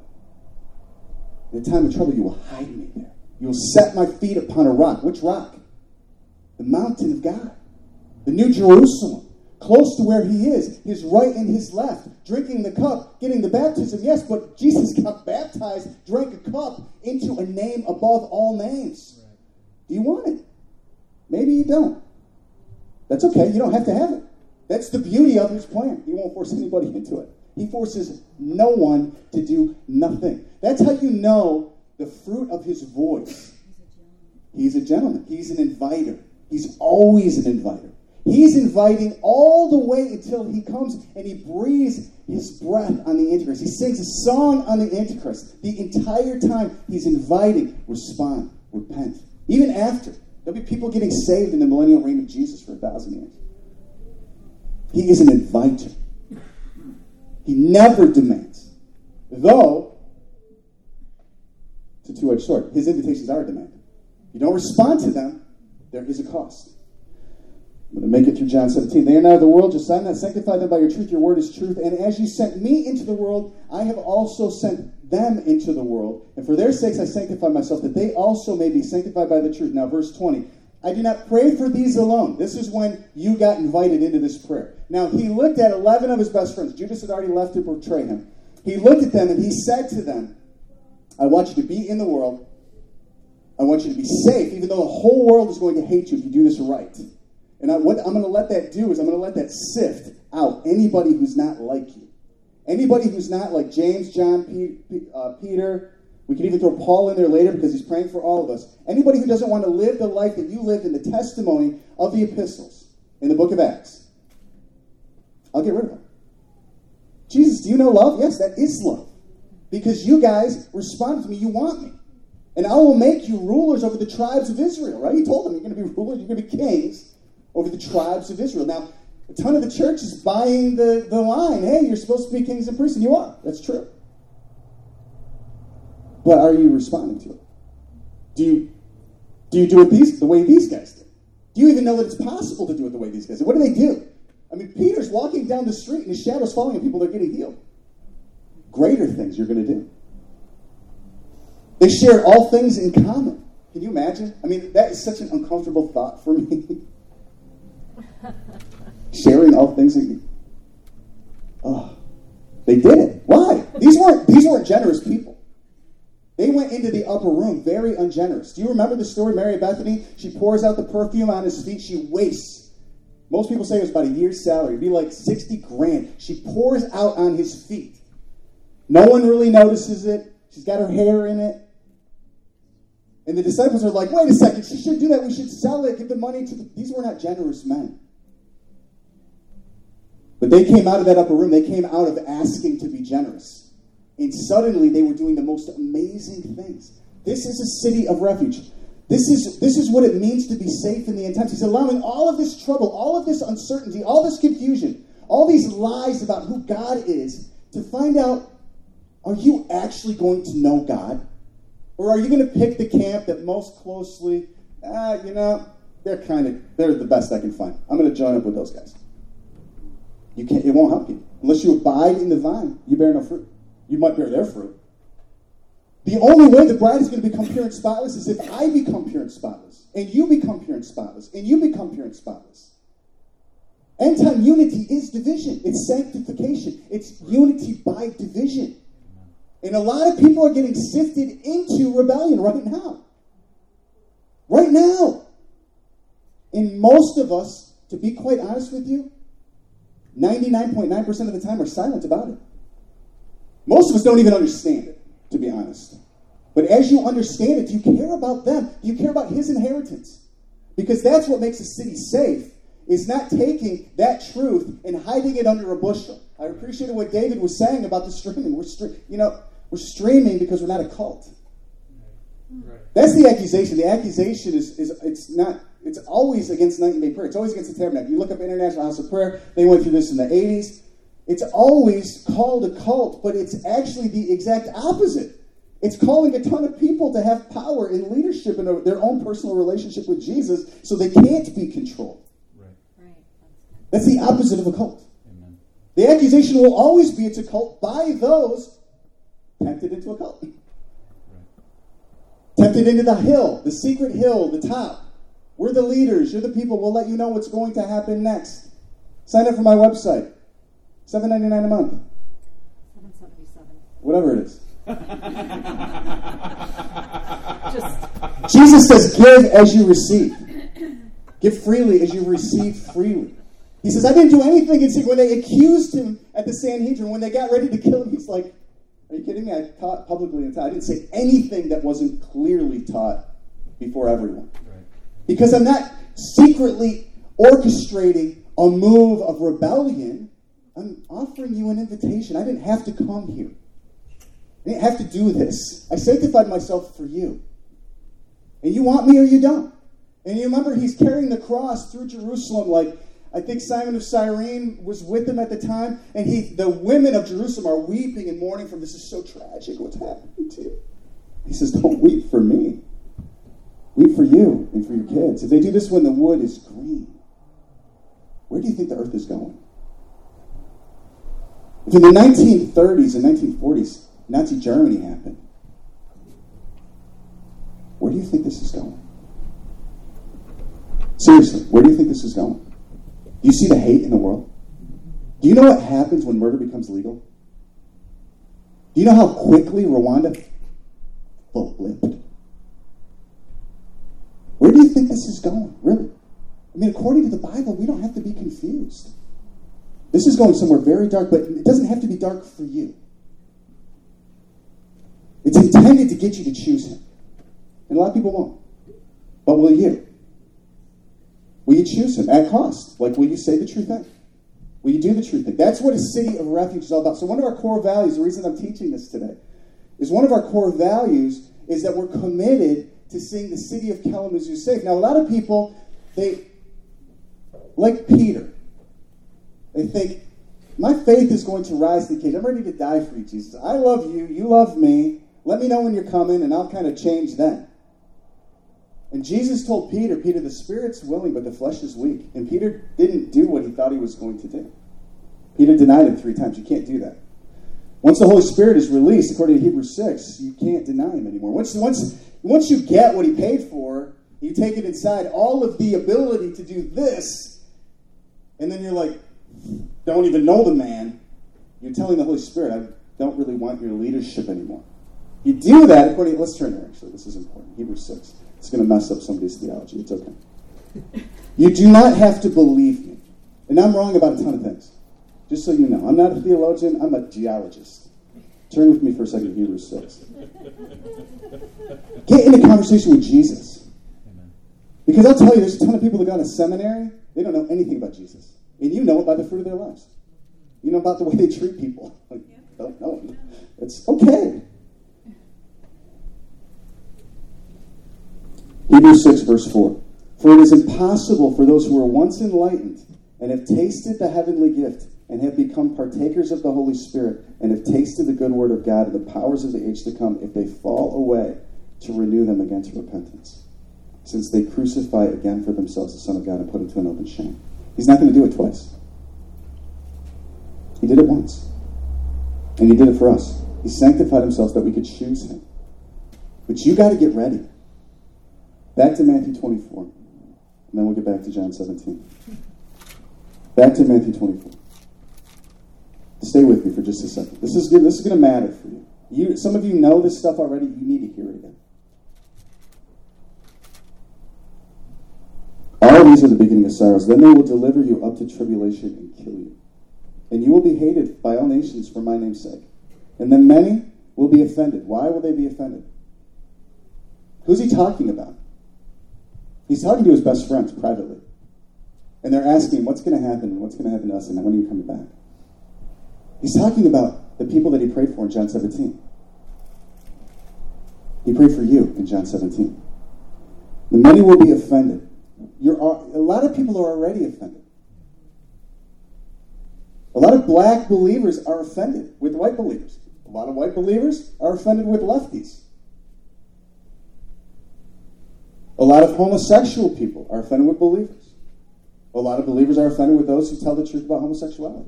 [SPEAKER 3] In a time of trouble, you will hide me there. You will set my feet upon a rock. Which rock? The mountain of God. The New Jerusalem. Close to where he is. His right and his left. Drinking the cup. Getting the baptism. Yes, but Jesus got baptized, drank a cup into a name above all names. Right. Do you want it? Maybe you don't. That's okay. You don't have to have it. That's the beauty of his plan. He won't force anybody into it. He forces no one to do nothing. That's how you know the fruit of his voice. He's a gentleman. He's an inviter. He's always an inviter. He's inviting all the way until he comes and he breathes his breath on the Antichrist. He sings a song on the Antichrist. The entire time he's inviting, respond, repent. Even after. There'll be people getting saved in the millennial reign of Jesus for a thousand years. He is an inviter. He never demands. Though, it's a two-edged sword. His invitations are demanded. If you don't respond to them, there is a cost. I'm going to make it through John seventeen. They are not of the world, just I not sanctify them by your truth. Your word is truth. And as you sent me into the world, I have also sent them into the world. And for their sakes I sanctify myself, that they also may be sanctified by the truth. Now, verse twenty. I do not pray for these alone. This is when you got invited into this prayer. Now, he looked at eleven of his best friends. Judas had already left to betray him. He looked at them and he said to them, I want you to be in the world. I want you to be safe, even though the whole world is going to hate you if you do this right. And I, what I'm going to let that do is I'm going to let that sift out anybody who's not like you. Anybody who's not like James, John, P, P, uh, Peter. We can even throw Paul in there later because he's praying for all of us. Anybody who doesn't want to live the life that you lived in the testimony of the epistles in the book of Acts, I'll get rid of them. Jesus, do you know love? Yes, that is love. Because you guys responded to me, you want me. And I will make you rulers over the tribes of Israel, right? He told them you're going to be rulers, you're going to be kings over the tribes of Israel. Now, a ton of the church is buying the, the line, hey, you're supposed to be kings and priests, and you are. That's true. But are you responding to it? Do you do you do it these the way these guys did? Do you even know that it's possible to do it the way these guys did? What do they do? I mean, Peter's walking down the street and his shadow's falling and people are getting healed. Greater things you're going to do. They shared all things in common. Can you imagine? I mean, that is such an uncomfortable thought for me. Sharing all things in Oh, they did it. Why? These weren't these weren't generous people. They went into the upper room very ungenerous. Do you remember the story, Mary of Bethany? She pours out the perfume on his feet. She wastes. Most people say it was about a year's salary. It'd be like sixty grand. She pours out on his feet. No one really notices it. She's got her hair in it. And the disciples are like, wait a second, she should do that. We should sell it, give the money to the... These were not generous men. But they came out of that upper room. They came out of asking to be generous. And suddenly they were doing the most amazing things. This is a city of refuge. This is, this is what it means to be safe in the end times. He's allowing all of this trouble, all of this uncertainty, all this confusion, all these lies about who God is to find out, are you actually going to know God? Or are you going to pick the camp that most closely, ah, you know, they're kind of, they're the best I can find. I'm going to join up with those guys. You can't, it won't help you. Unless you abide in the vine, you bear no fruit. You might bear their fruit. The only way the bride is going to become pure and spotless is if I become pure and spotless, and you become pure and spotless, and you become pure and spotless. End-time unity is division. It's sanctification. It's unity by division. And a lot of people are getting sifted into rebellion right now. Right now. And most of us, to be quite honest with you, ninety-nine point nine percent of the time are silent about it. Most of us don't even understand it, to be honest. But as you understand it, you care about them. You care about his inheritance. Because that's what makes a city safe, is not taking that truth and hiding it under a bushel. I appreciated what David was saying about the streaming. We're stre- you know, we're streaming because we're not a cult. Right. That's the accusation. The accusation is, is it's not, it's always against Night and Day Prayer. It's always against the Tabernacle. You look up International House of Prayer, they went through this in the eighties. It's always called a cult, but it's actually the exact opposite. It's calling a ton of people to have power and leadership in a, their own personal relationship with Jesus so they can't be controlled. Right. Right. That's the opposite of a cult. Amen. The accusation will always be it's a cult by those tempted into a cult. Right. Tempted into the hill, the secret hill, the top. We're the leaders. You're the people. We'll let you know what's going to happen next. Sign up for my website. seven ninety-nine a month.
[SPEAKER 4] seven seventy-seven.
[SPEAKER 3] Whatever it is.
[SPEAKER 4] Just.
[SPEAKER 3] Jesus says, give as you receive. Give freely as you receive freely. He says, I didn't do anything in secret. When they accused him at the Sanhedrin, when they got ready to kill him, he's like, are you kidding me? I taught publicly and taught. I didn't say anything that wasn't clearly taught before everyone. Right. Because I'm not secretly orchestrating a move of rebellion. I'm offering you an invitation. I didn't have to come here. I didn't have to do this. I sanctified myself for you. And you want me or you don't. And you remember he's carrying the cross through Jerusalem like, I think Simon of Cyrene was with him at the time. And he, the women of Jerusalem are weeping and mourning for this is so tragic. What's happening to you? He says, don't weep for me. Weep for you and for your kids. If they do this when the wood is green, where do you think the earth is going? If in the nineteen thirties and nineteen forties, Nazi Germany happened, where do you think this is going? Seriously, where do you think this is going? Do you see the hate in the world? Do you know what happens when murder becomes legal? Do you know how quickly Rwanda flipped? do you think this is going, really? I mean, according to the Bible, we don't have to be confused. This is going somewhere very dark, but it doesn't have to be dark for you. It's intended to get you to choose him. And a lot of people won't. But will you? Will you choose him at cost? Like, will you say the true thing? Will you do the true thing? That's what a city of refuge is all about. So one of our core values, the reason I'm teaching this today, is one of our core values is that we're committed to seeing the city of Kalamazoo safe. Now, a lot of people, they, like Peter, they think, my faith is going to rise to the occasion. I'm ready to die for you, Jesus. I love you. You love me. Let me know when you're coming, and I'll kind of change then. And Jesus told Peter, Peter, the spirit's willing, but the flesh is weak. And Peter didn't do what he thought he was going to do. Peter denied him three times. You can't do that. Once the Holy Spirit is released, according to Hebrews six, you can't deny him anymore. Once, once, once you get what he paid for, you take it inside, all of the ability to do this, and then you're like, don't even know the man. You're telling the Holy Spirit, I don't really want your leadership anymore. You do that, according to, let's turn there, actually. This is important. Hebrews six. It's going to mess up somebody's theology. It's okay. You do not have to believe me. And I'm wrong about a ton of things. Just so you know. I'm not a theologian. I'm a geologist. Turn with me for a second to Hebrews six. Get in a conversation with Jesus. Because I'll tell you, there's a ton of people that go to seminary. They don't know anything about Jesus. And you know it by the fruit of their lives. You know about the way they treat people. Like, don't know it. It's okay. Hebrews six, verse four. For it is impossible for those who were once enlightened and have tasted the heavenly gift and have become partakers of the Holy Spirit and have tasted the good word of God and the powers of the age to come, if they fall away, to renew them again to repentance, since they crucify again for themselves the Son of God and put him to an open shame. He's not going to do it twice. He did it once. And he did it for us. He sanctified himself so that we could choose him. But you got to get ready. Back to Matthew twenty-four. And then we'll get back to John seventeen. Back to Matthew twenty-four. Stay with me for just a second. This is good. This is going to matter for you. You. Some of you know this stuff already. You need to hear it again. All these are the beginning of sorrows. Then they will deliver you up to tribulation and kill you. And you will be hated by all nations for my name's sake. And then many will be offended. Why will they be offended? Who's he talking about? He's talking to his best friends privately. And they're asking, what's going to happen? What's going to happen to us? And when are you coming back? He's talking about the people that he prayed for in John seventeen. He prayed for you in John seventeen. The many will be offended. You're, a lot of people are already offended. A lot of black believers are offended with white believers. A lot of white believers are offended with lefties. A lot of homosexual people are offended with believers. A lot of believers are offended with those who tell the truth about homosexuality.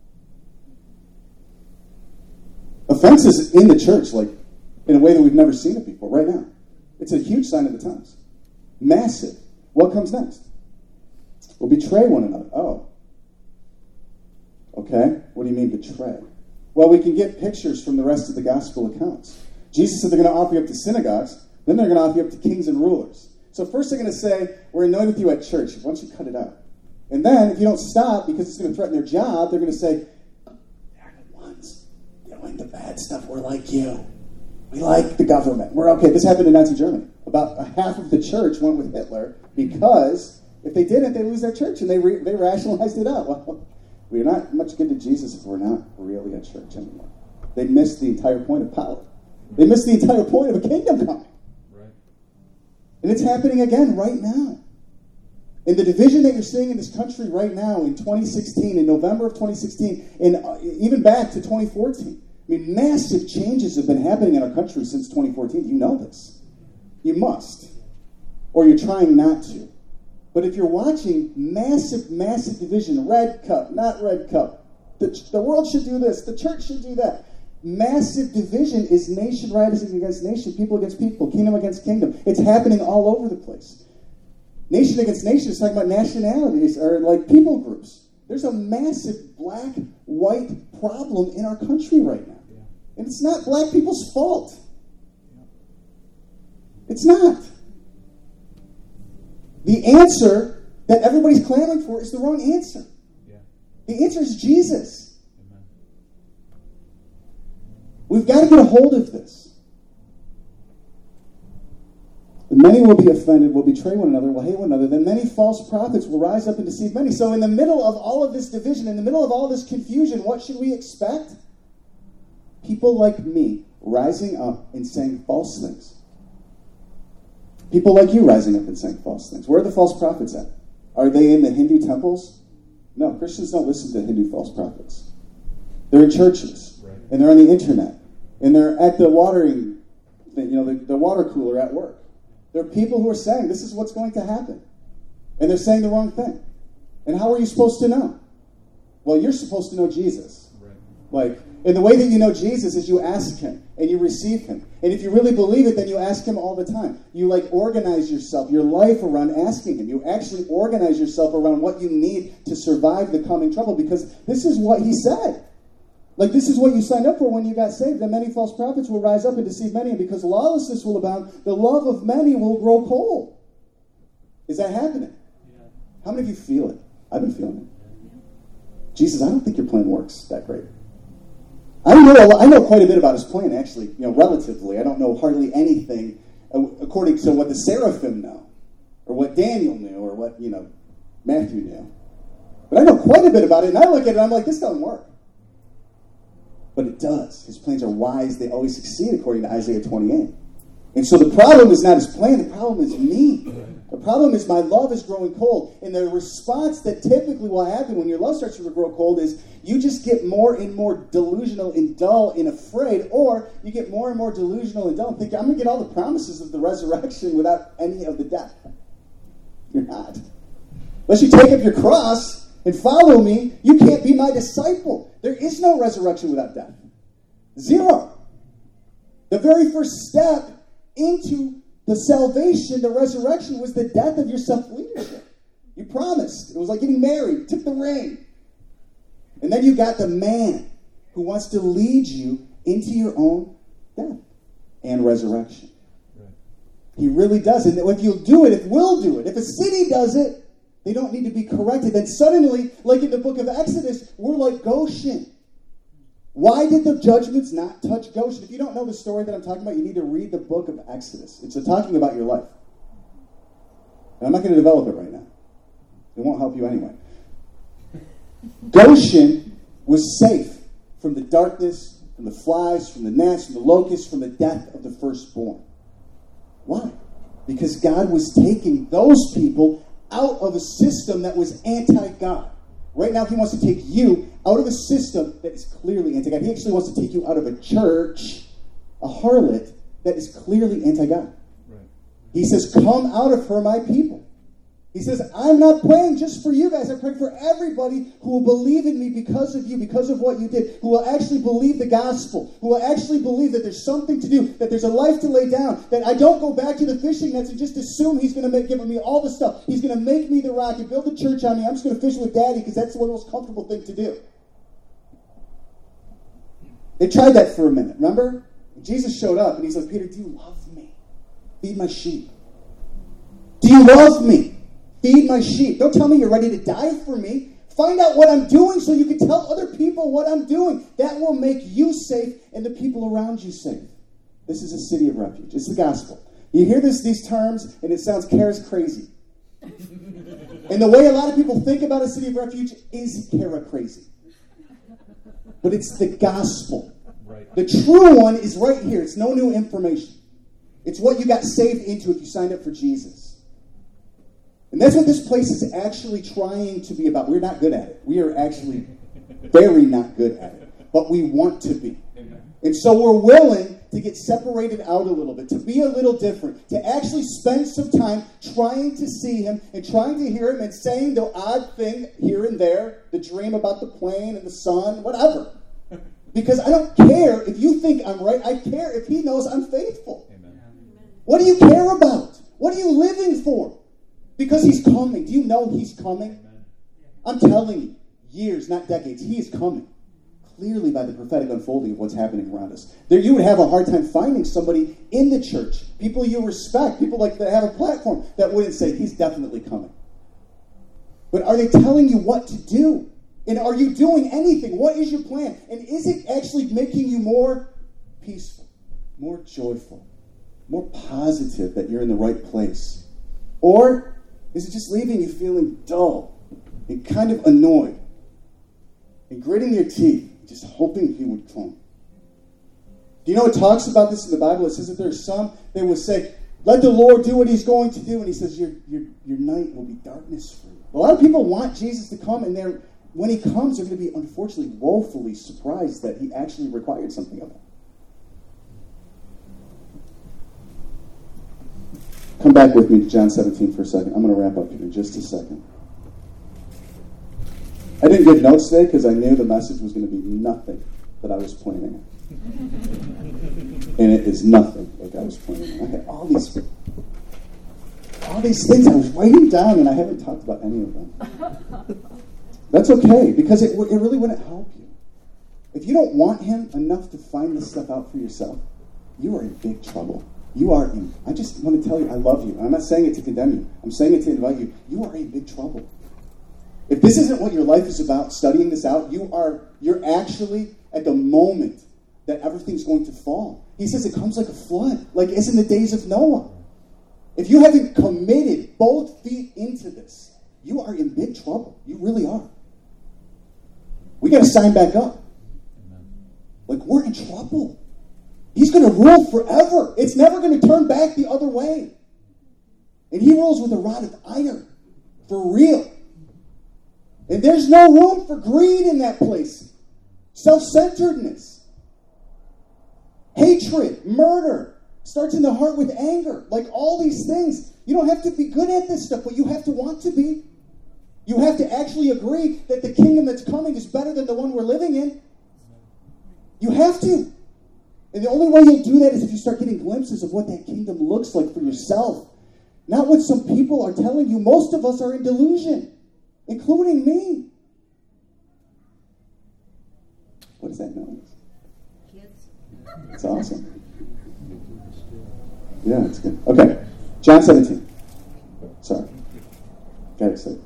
[SPEAKER 3] Offense is in the church, like, in a way that we've never seen it before, right now. It's a huge sign of the times. Massive. What comes next? We'll betray one another. Oh. Okay. What do you mean betray? Well, we can get pictures from the rest of the gospel accounts. Jesus said they're going to offer you up to synagogues. Then they're going to offer you up to kings and rulers. So first they're going to say, we're annoyed with you at church. Why don't you cut it out? And then if you don't stop because it's going to threaten their job, they're going to say, they're the ones doing the bad stuff. We're like you. We like the government. We're okay. This happened in Nazi Germany. About a half of the church went with Hitler because if they didn't, they lose their church. And they re- they rationalized it out. Well, we're not much good to Jesus if we're not really at church anymore. They missed the entire point of power. They missed the entire point of a kingdom coming. Right. And it's happening again right now. And the division that you're seeing in this country right now in twenty sixteen, in November of twenty sixteen, and uh, even back to twenty fourteen. I mean, massive changes have been happening in our country since twenty fourteen. You know this. You must. Or you're trying not to. But if you're watching massive, massive division, red cup, not red cup, the, the world should do this, the church should do that. Massive division is nation rising against nation, people against people, kingdom against kingdom. It's happening all over the place. Nation against nation is talking about nationalities or like people groups. There's a massive black, white problem in our country right now. Yeah. And it's not black people's fault. Yeah. It's not. The answer that everybody's clamoring for is the wrong answer.
[SPEAKER 2] Yeah.
[SPEAKER 3] The answer is Jesus.
[SPEAKER 2] Amen.
[SPEAKER 3] We've got to get a hold of this. The many will be offended, will betray one another, will hate one another. Then many false prophets will rise up and deceive many. So in the middle of all of this division, in the middle of all this confusion, what should we expect? People like me rising up and saying false things. People like you rising up and saying false things. Where are the false prophets at? Are they in the Hindu temples? No, Christians don't listen to Hindu false prophets. They're in churches,
[SPEAKER 2] Right.
[SPEAKER 3] and they're on the internet, and they're at the watering, you know, the, the water cooler at work. There are people who are saying this is what's going to happen, and they're saying the wrong thing. And how are you supposed to know? Well, you're supposed to know Jesus.
[SPEAKER 2] Right.
[SPEAKER 3] Like, and the way that you know Jesus is you ask him and you receive him. And if you really believe it, then you ask him all the time. You like organize yourself, your life around asking him. You actually organize yourself around what you need to survive the coming trouble, because this is what he said. Like, this is what you signed up for when you got saved. And many false prophets will rise up and deceive many, and because lawlessness will abound, the love of many will grow cold. Is that happening?
[SPEAKER 2] Yeah.
[SPEAKER 3] How many of you feel it? I've been feeling it. Jesus, I don't think your plan works that great. I know a lot, I know quite a bit about his plan, actually, you know, relatively. I don't know hardly anything uh, according to what the seraphim know, or what Daniel knew, or what, you know, Matthew knew. But I know quite a bit about it, and I look at it and I'm like, this doesn't work. But it does. His plans are wise. They always succeed, according to Isaiah twenty-eight. And so the problem is not his plan. The problem is me. The problem is my love is growing cold. And the response that typically will happen when your love starts to grow cold is you just get more and more delusional and dull and afraid, or you get more and more delusional and dull and think, I'm going to get all the promises of the resurrection without any of the death. You're not. Unless you take up your cross and follow me, you can't be my disciple. There is no resurrection without death. Zero. The very first step into the salvation, the resurrection, was the death of your self-leadership. You promised. It was like getting married. Took the ring. And then you got the man who wants to lead you into your own death and resurrection.
[SPEAKER 2] Right.
[SPEAKER 3] He really does. And if you'll do it, if we'll do it, if a city does it, they don't need to be corrected. Then suddenly, like in the book of Exodus, we're like Goshen. Why did the judgments not touch Goshen? If you don't know the story that I'm talking about, you need to read the book of Exodus. It's talking about your life. And I'm not going to develop it right now. It won't help you anyway. Goshen was safe from the darkness, from the flies, from the gnats, from the locusts, from the death of the firstborn. Why? Because God was taking those people out of a system that was anti-God. Right now, he wants to take you out of a system that is clearly anti-God. He actually wants to take you out of a church, a harlot, that is clearly anti-God.
[SPEAKER 2] Right.
[SPEAKER 3] He says, come out of her, my people. He says, I'm not praying just for you guys. I'm praying for everybody who will believe in me because of you, because of what you did, who will actually believe the gospel, who will actually believe that there's something to do, that there's a life to lay down, that I don't go back to the fishing nets and just assume he's going to make, give me all the stuff. He's going to make me the rock and build a church on me. I'm just going to fish with daddy because that's the most comfortable thing to do. They tried that for a minute, remember? Jesus showed up and he's like, Peter, do you love me? Feed my sheep. Do you love me? Feed my sheep. Don't tell me you're ready to die for me. Find out what I'm doing so you can tell other people what I'm doing. That will make you safe and the people around you safe. This is a city of refuge. It's the gospel. You hear this, these terms, and it sounds Kara's crazy. And the way a lot of people think about a city of refuge is Kara crazy. But it's the gospel.
[SPEAKER 2] Right.
[SPEAKER 3] The true one is right here. It's no new information. It's what you got saved into if you signed up for Jesus. And that's what this place is actually trying to be about. We're not good at it. We are actually very not good at it. But we want to be. And so we're willing to get separated out a little bit, to be a little different, to actually spend some time trying to see him and trying to hear him and saying the odd thing here and there, the dream about the plane and the sun, whatever. Because I don't care if you think I'm right. I care if he knows I'm faithful.
[SPEAKER 2] Amen.
[SPEAKER 3] What do you care about? What are you living for? Because he's coming. Do you know he's coming? I'm telling you, years, not decades, he is coming. clearly by the prophetic unfolding of what's happening around us. There, you would have a hard time finding somebody in the church, people you respect, people like that have a platform, that wouldn't say, he's definitely coming. But are they telling you what to do? And are you doing anything? What is your plan? And is it actually making you more peaceful, more joyful, more positive that you're in the right place? Or is it just leaving you feeling dull and kind of annoyed and gritting your teeth, just hoping he would come? Do you know it talks about this in the Bible? It says that there's some that would say, let the Lord do what he's going to do. And he says, your, your, your night will be darkness for you. A lot of people want Jesus to come, and they're, when he comes, they're going to be, unfortunately, woefully surprised that he actually required something of them. Come back with me to John seventeen for a second. I'm going to wrap up here in just a second. I didn't give notes today because I knew the message was going to be nothing that I was planning. And it is nothing like I was planning. I had all these, all these things I was writing down, and I haven't talked about any of them. That's okay, because it, it really wouldn't help you. If you don't want him enough to find this stuff out for yourself, you are in big trouble. You are in, I just want to tell you, I love you. I'm not saying it to condemn you. I'm saying it to invite you. You are in big trouble. If this isn't what your life is about, studying this out, you are, you're actually at the moment that everything's going to fall. He says it comes like a flood, like as in the days of Noah. If you haven't committed both feet into this, you are in big trouble. You really are. We got to sign back up. Like, we're in trouble. He's going to rule forever. It's never going to turn back the other way. And he rules with a rod of iron. For real. And there's no room for greed in that place. Self-centeredness. Hatred. Murder. Starts in the heart with anger. Like all these things. You don't have to be good at this stuff, but you have to want to be. You have to actually agree that the kingdom that's coming is better than the one we're living in. You have to. And the only way you'll do that is if you start getting glimpses of what that kingdom looks like for yourself. Not what some people are telling you. Most of us are in delusion, including me. What is that noise?
[SPEAKER 4] Kids.
[SPEAKER 3] It's awesome. Yeah, it's good. Okay, John seventeen. Sorry. Got excited.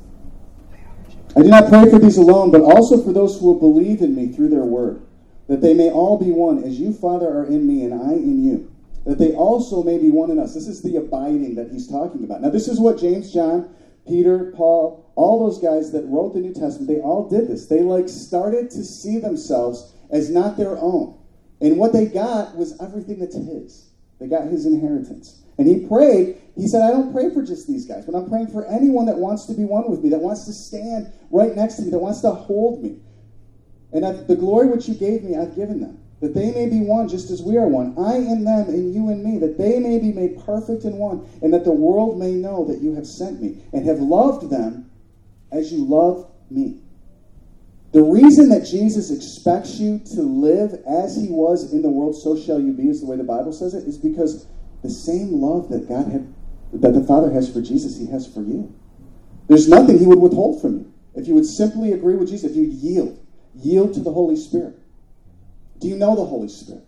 [SPEAKER 3] I do not pray for these alone, but also for those who will believe in me through their word, that they may all be one, as you, Father, are in me and I in you, that they also may be one in us. This is the abiding that he's talking about. Now, this is what James, John, Peter, Paul, all those guys that wrote the New Testament, they all did this. They, like, started to see themselves as not their own. And what they got was everything that's his. They got his inheritance. And he prayed, he said, I don't pray for just these guys, but I'm praying for anyone that wants to be one with me, that wants to stand right next to me, that wants to hold me. And I've, the glory which you gave me, I've given them, that they may be one just as we are one, I in them and you in me, that they may be made perfect in one, and that the world may know that you have sent me and have loved them as you love me. The reason that Jesus expects you to live as he was in the world, so shall you be, is the way the Bible says it, is because the same love that God had, that the Father has for Jesus, he has for you. There's nothing he would withhold from you. If you would simply agree with Jesus, if you yield, yield to the Holy Spirit. Do you know the Holy Spirit?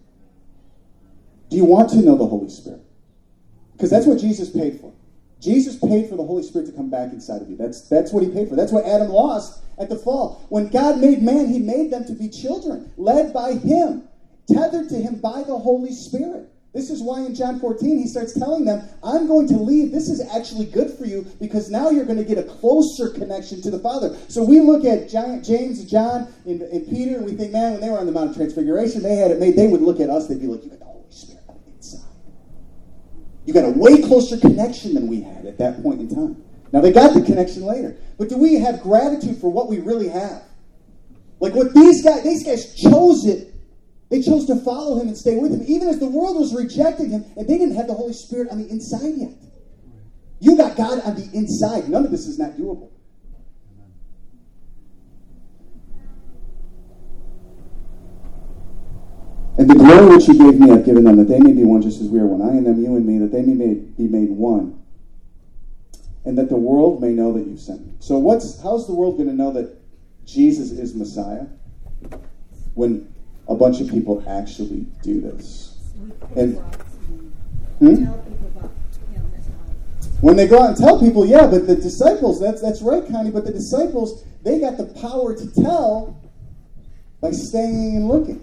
[SPEAKER 3] Do you want to know the Holy Spirit? Because that's what Jesus paid for. Jesus paid for the Holy Spirit to come back inside of you. That's, that's what he paid for. That's what Adam lost at the fall. When God made man, he made them to be children, led by him, tethered to him by the Holy Spirit. This is why in John fourteen, he starts telling them, I'm going to leave. This is actually good for you because now you're going to get a closer connection to the Father. So we look at John, James, John, and, and Peter, and we think, man, when they were on the Mount of Transfiguration, they had it made. They would look at us, they'd be like, you got the Holy Spirit on the inside. You got a way closer connection than we had at that point in time. Now, they got the connection later. But do we have gratitude for what we really have? Like what these guys, these guys chose it. They chose to follow him and stay with him, even as the world was rejecting him, and they didn't have the Holy Spirit on the inside yet. You got God on the inside. None of this is not doable. And the glory which you gave me, I've given them, that they may be one just as we are one. I and them, you and me, that they may be made one. And that the world may know that you've sent me. So what's how's the world going to know that Jesus is Messiah? when a bunch of people actually do this. And
[SPEAKER 4] hmm? Tell people about him. That's all.
[SPEAKER 3] When they go out and tell people, yeah, but the disciples, that's that's right, Connie, but the disciples, they got the power to tell by staying and looking.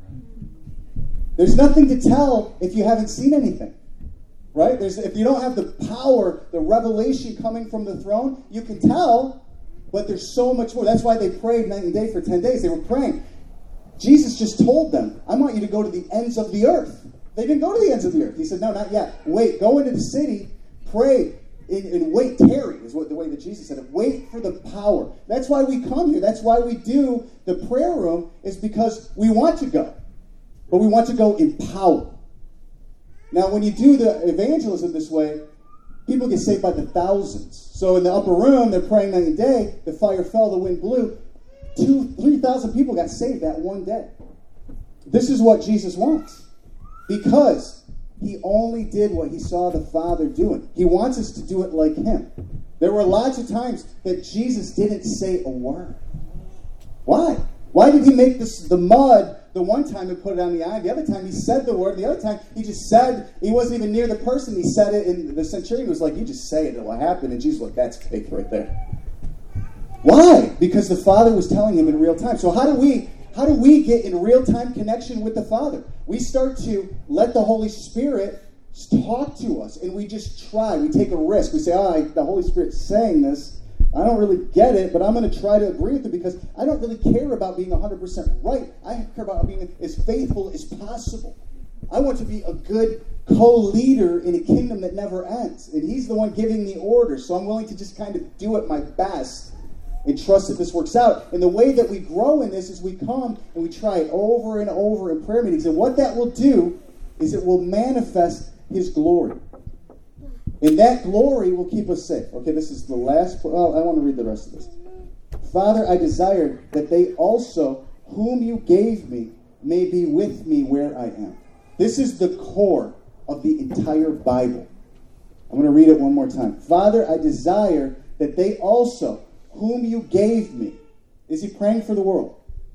[SPEAKER 3] There's nothing to tell if you haven't seen anything. Right? There's, if you don't have the power, the revelation coming from the throne, you can tell, but there's so much more. That's why they prayed night and day for ten days. They were praying. Jesus just told them, I want you to go to the ends of the earth. They didn't go to the ends of the earth. He said, no, not yet. Wait, go into the city, pray, and, and wait, tarry, is what the way that Jesus said it. Wait for the power. That's why we come here. That's why we do the prayer room, is because we want to go. But we want to go in power. Now, when you do the evangelism this way, people get saved by the thousands. So in the upper room, they're praying night and day. The fire fell, the wind blew. Two, three thousand people got saved that one day. This is what Jesus wants, because he only did what he saw the Father doing. He wants us to do it like him. There were lots of times that Jesus didn't say a word. Why? Why did he make this the mud the one time and put it on the eye? The other time he said the word. The other time he just said, he wasn't even near the person. He said it, and the centurion was like, you just say it, it'll happen. And Jesus was like, that's faith right there. Why? Because the Father was telling him in real time. So how do we how do we get in real-time connection with the Father? We start to let the Holy Spirit talk to us, and we just try. We take a risk. We say, oh, I, the Holy Spirit's saying this. I don't really get it, but I'm going to try to agree with it because I don't really care about being one hundred percent right. I care about being as faithful as possible. I want to be a good co-leader in a kingdom that never ends. And he's the one giving the order, so I'm willing to just kind of do it my best and trust that this works out. And the way that we grow in this is we come and we try it over and over in prayer meetings. And what that will do is it will manifest his glory. And that glory will keep us safe. Okay, this is the last... Well, I want to read the rest of this. Father, I desire that they also, whom you gave me, may be with me where I am. This is the core of the entire Bible. I'm going to read it one more time. Father, I desire that they also, whom you gave me... Is he praying for the world?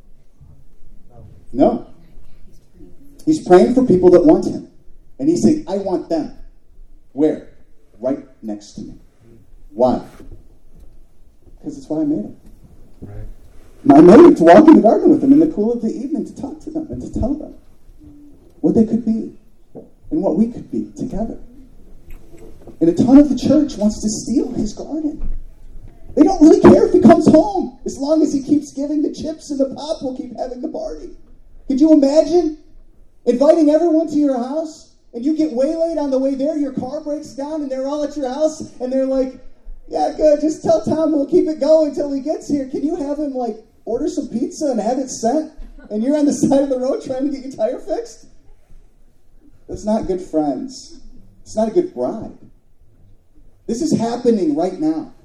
[SPEAKER 3] No. He's praying for people that want him. And he's saying, I want them. Where? Right next to me. Why? Because it's why I made him. Right. I made him to walk in the garden with them in the cool of the evening, to talk to them and to tell them what they could be and what we could be together. And a ton of the church wants to steal his garden. They don't really care if he comes home. As long as he keeps giving the chips and the pop, we'll keep having the party. Could you imagine inviting everyone to your house? And you get waylaid on the way there, your car breaks down, and they're all at your house, and they're like, yeah, good, just tell Tom we'll keep it going until he gets here. Can you have him, like, order some pizza and have it sent? And you're on the side of the road trying to get your tire fixed? That's not good friends. It's not a good bride. This is happening right now.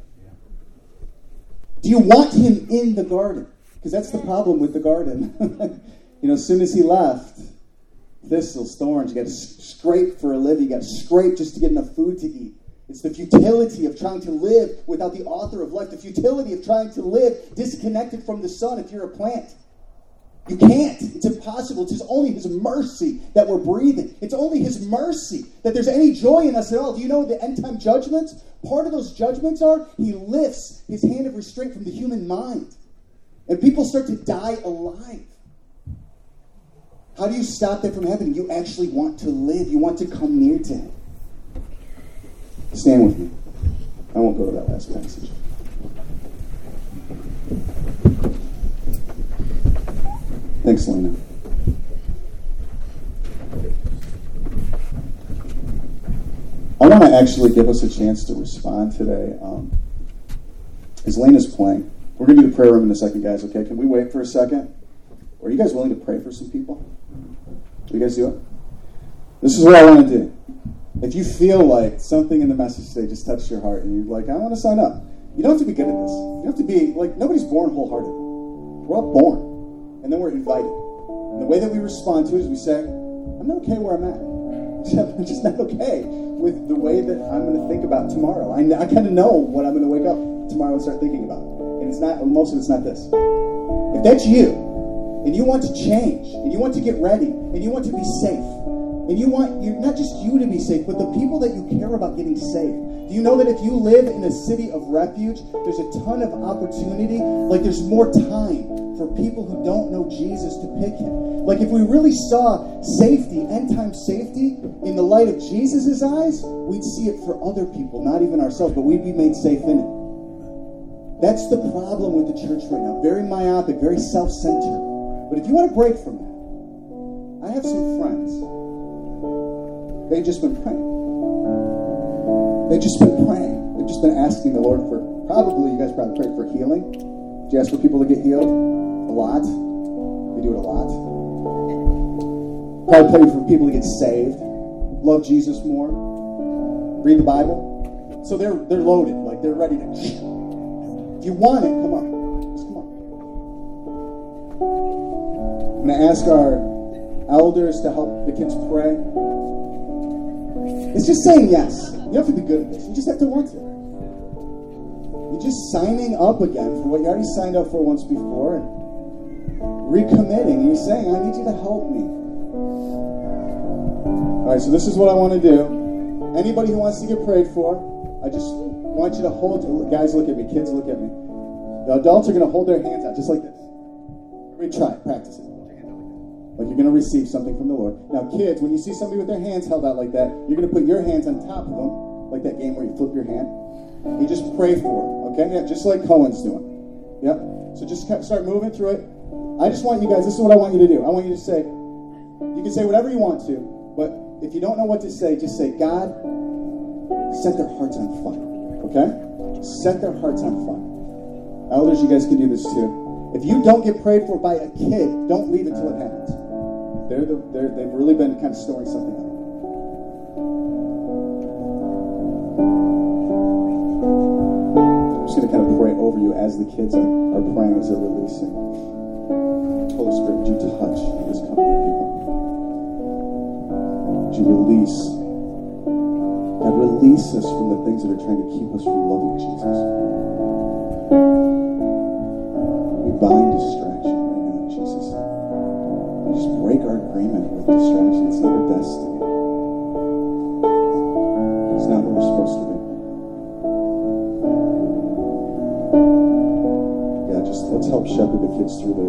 [SPEAKER 3] Do you want him in the garden? Because that's the problem with the garden. You know, as soon as he left... Thistles, thorns, you got to scrape for a living, you got to scrape just to get enough food to eat. It's the futility of trying to live without the author of life, the futility of trying to live disconnected from the sun if you're a plant. You can't. It's impossible. It's only his mercy that we're breathing. It's only his mercy that there's any joy in us at all. Do you know the end time judgments? Part of those judgments are he lifts his hand of restraint from the human mind. And people start to die alive. How do you stop that from happening? You actually want to live. You want to come near to him. Stand with me. I won't go to that last passage. Thanks, Lena. I want to actually give us a chance to respond today. Um, as Lena's playing, we're going to do the prayer room in a second, guys, okay? Can we wait for a second? Are you guys willing to pray for some people? Will you guys do it? This is what I want to do. If you feel like something in the message today just touched your heart and you're like, I want to sign up, you don't have to be good at this. You don't have to be, like, nobody's born wholehearted. We're all born. And then we're invited. And the way that we respond to it is we say, I'm not okay where I'm at. I'm just not okay with the way that I'm going to think about tomorrow. I, I kind of know what I'm going to wake up tomorrow and start thinking about. And it's not, most of it's not this. If that's you, and you want to change, and you want to get ready, and you want to be safe, and you want you not just you to be safe, but the people that you care about getting safe. Do you know that if you live in a city of refuge, there's a ton of opportunity? Like there's more time for people who don't know Jesus to pick him. Like if we really saw safety, end time safety, in the light of Jesus' eyes, we'd see it for other people, not even ourselves, but we'd be made safe in it. That's the problem with the church right now. Very myopic, very self-centered. But if you want to break from that, I have some friends. They've just been praying. They've just been praying. They've just been asking the Lord for, probably, you guys probably prayed for healing. Did you ask for people to get healed? A lot. They do it a lot. Probably prayed for people to get saved, love Jesus more, read the Bible. So they're they're loaded, like they're ready to. If you want it, come on. Just come on. I'm going to ask our elders to help the kids pray. It's just saying yes. You have to be good at this. You just have to want it. You're just signing up again for what you already signed up for once before and recommitting. You're saying, I need you to help me. All right, so this is what I want to do. Anybody who wants to get prayed for, I just want you to hold, guys look at me, kids look at me. The adults are going to hold their hands out just like this. Everybody try it, practice it. Like you're going to receive something from the Lord. Now kids, when you see somebody with their hands held out like that, you're going to put your hands on top of them, like that game where you flip your hand. You just pray for them, okay? Yeah, just like Cohen's doing. Yep. So just start moving through it. I just want you guys, this is what I want you to do. I want you to say, you can say whatever you want to, but if you don't know what to say, just say, God, set their hearts on fire. Okay? Set their hearts on fire. Elders, you guys can do this too. If you don't get prayed for by a kid, don't leave until it happens. They're the, they're, they've really been kind of storing something up. I'm just going to kind of pray over you as the kids are, are praying, as they're releasing. Holy Spirit, would you touch this company of people? Would you release? God, release us from the things that are trying to keep us from loving Jesus. We bind distraction right now, Jesus. We just break our agreement with distraction. It's not our destiny. It's not what we're supposed to be. Yeah, just let's help shepherd the kids through the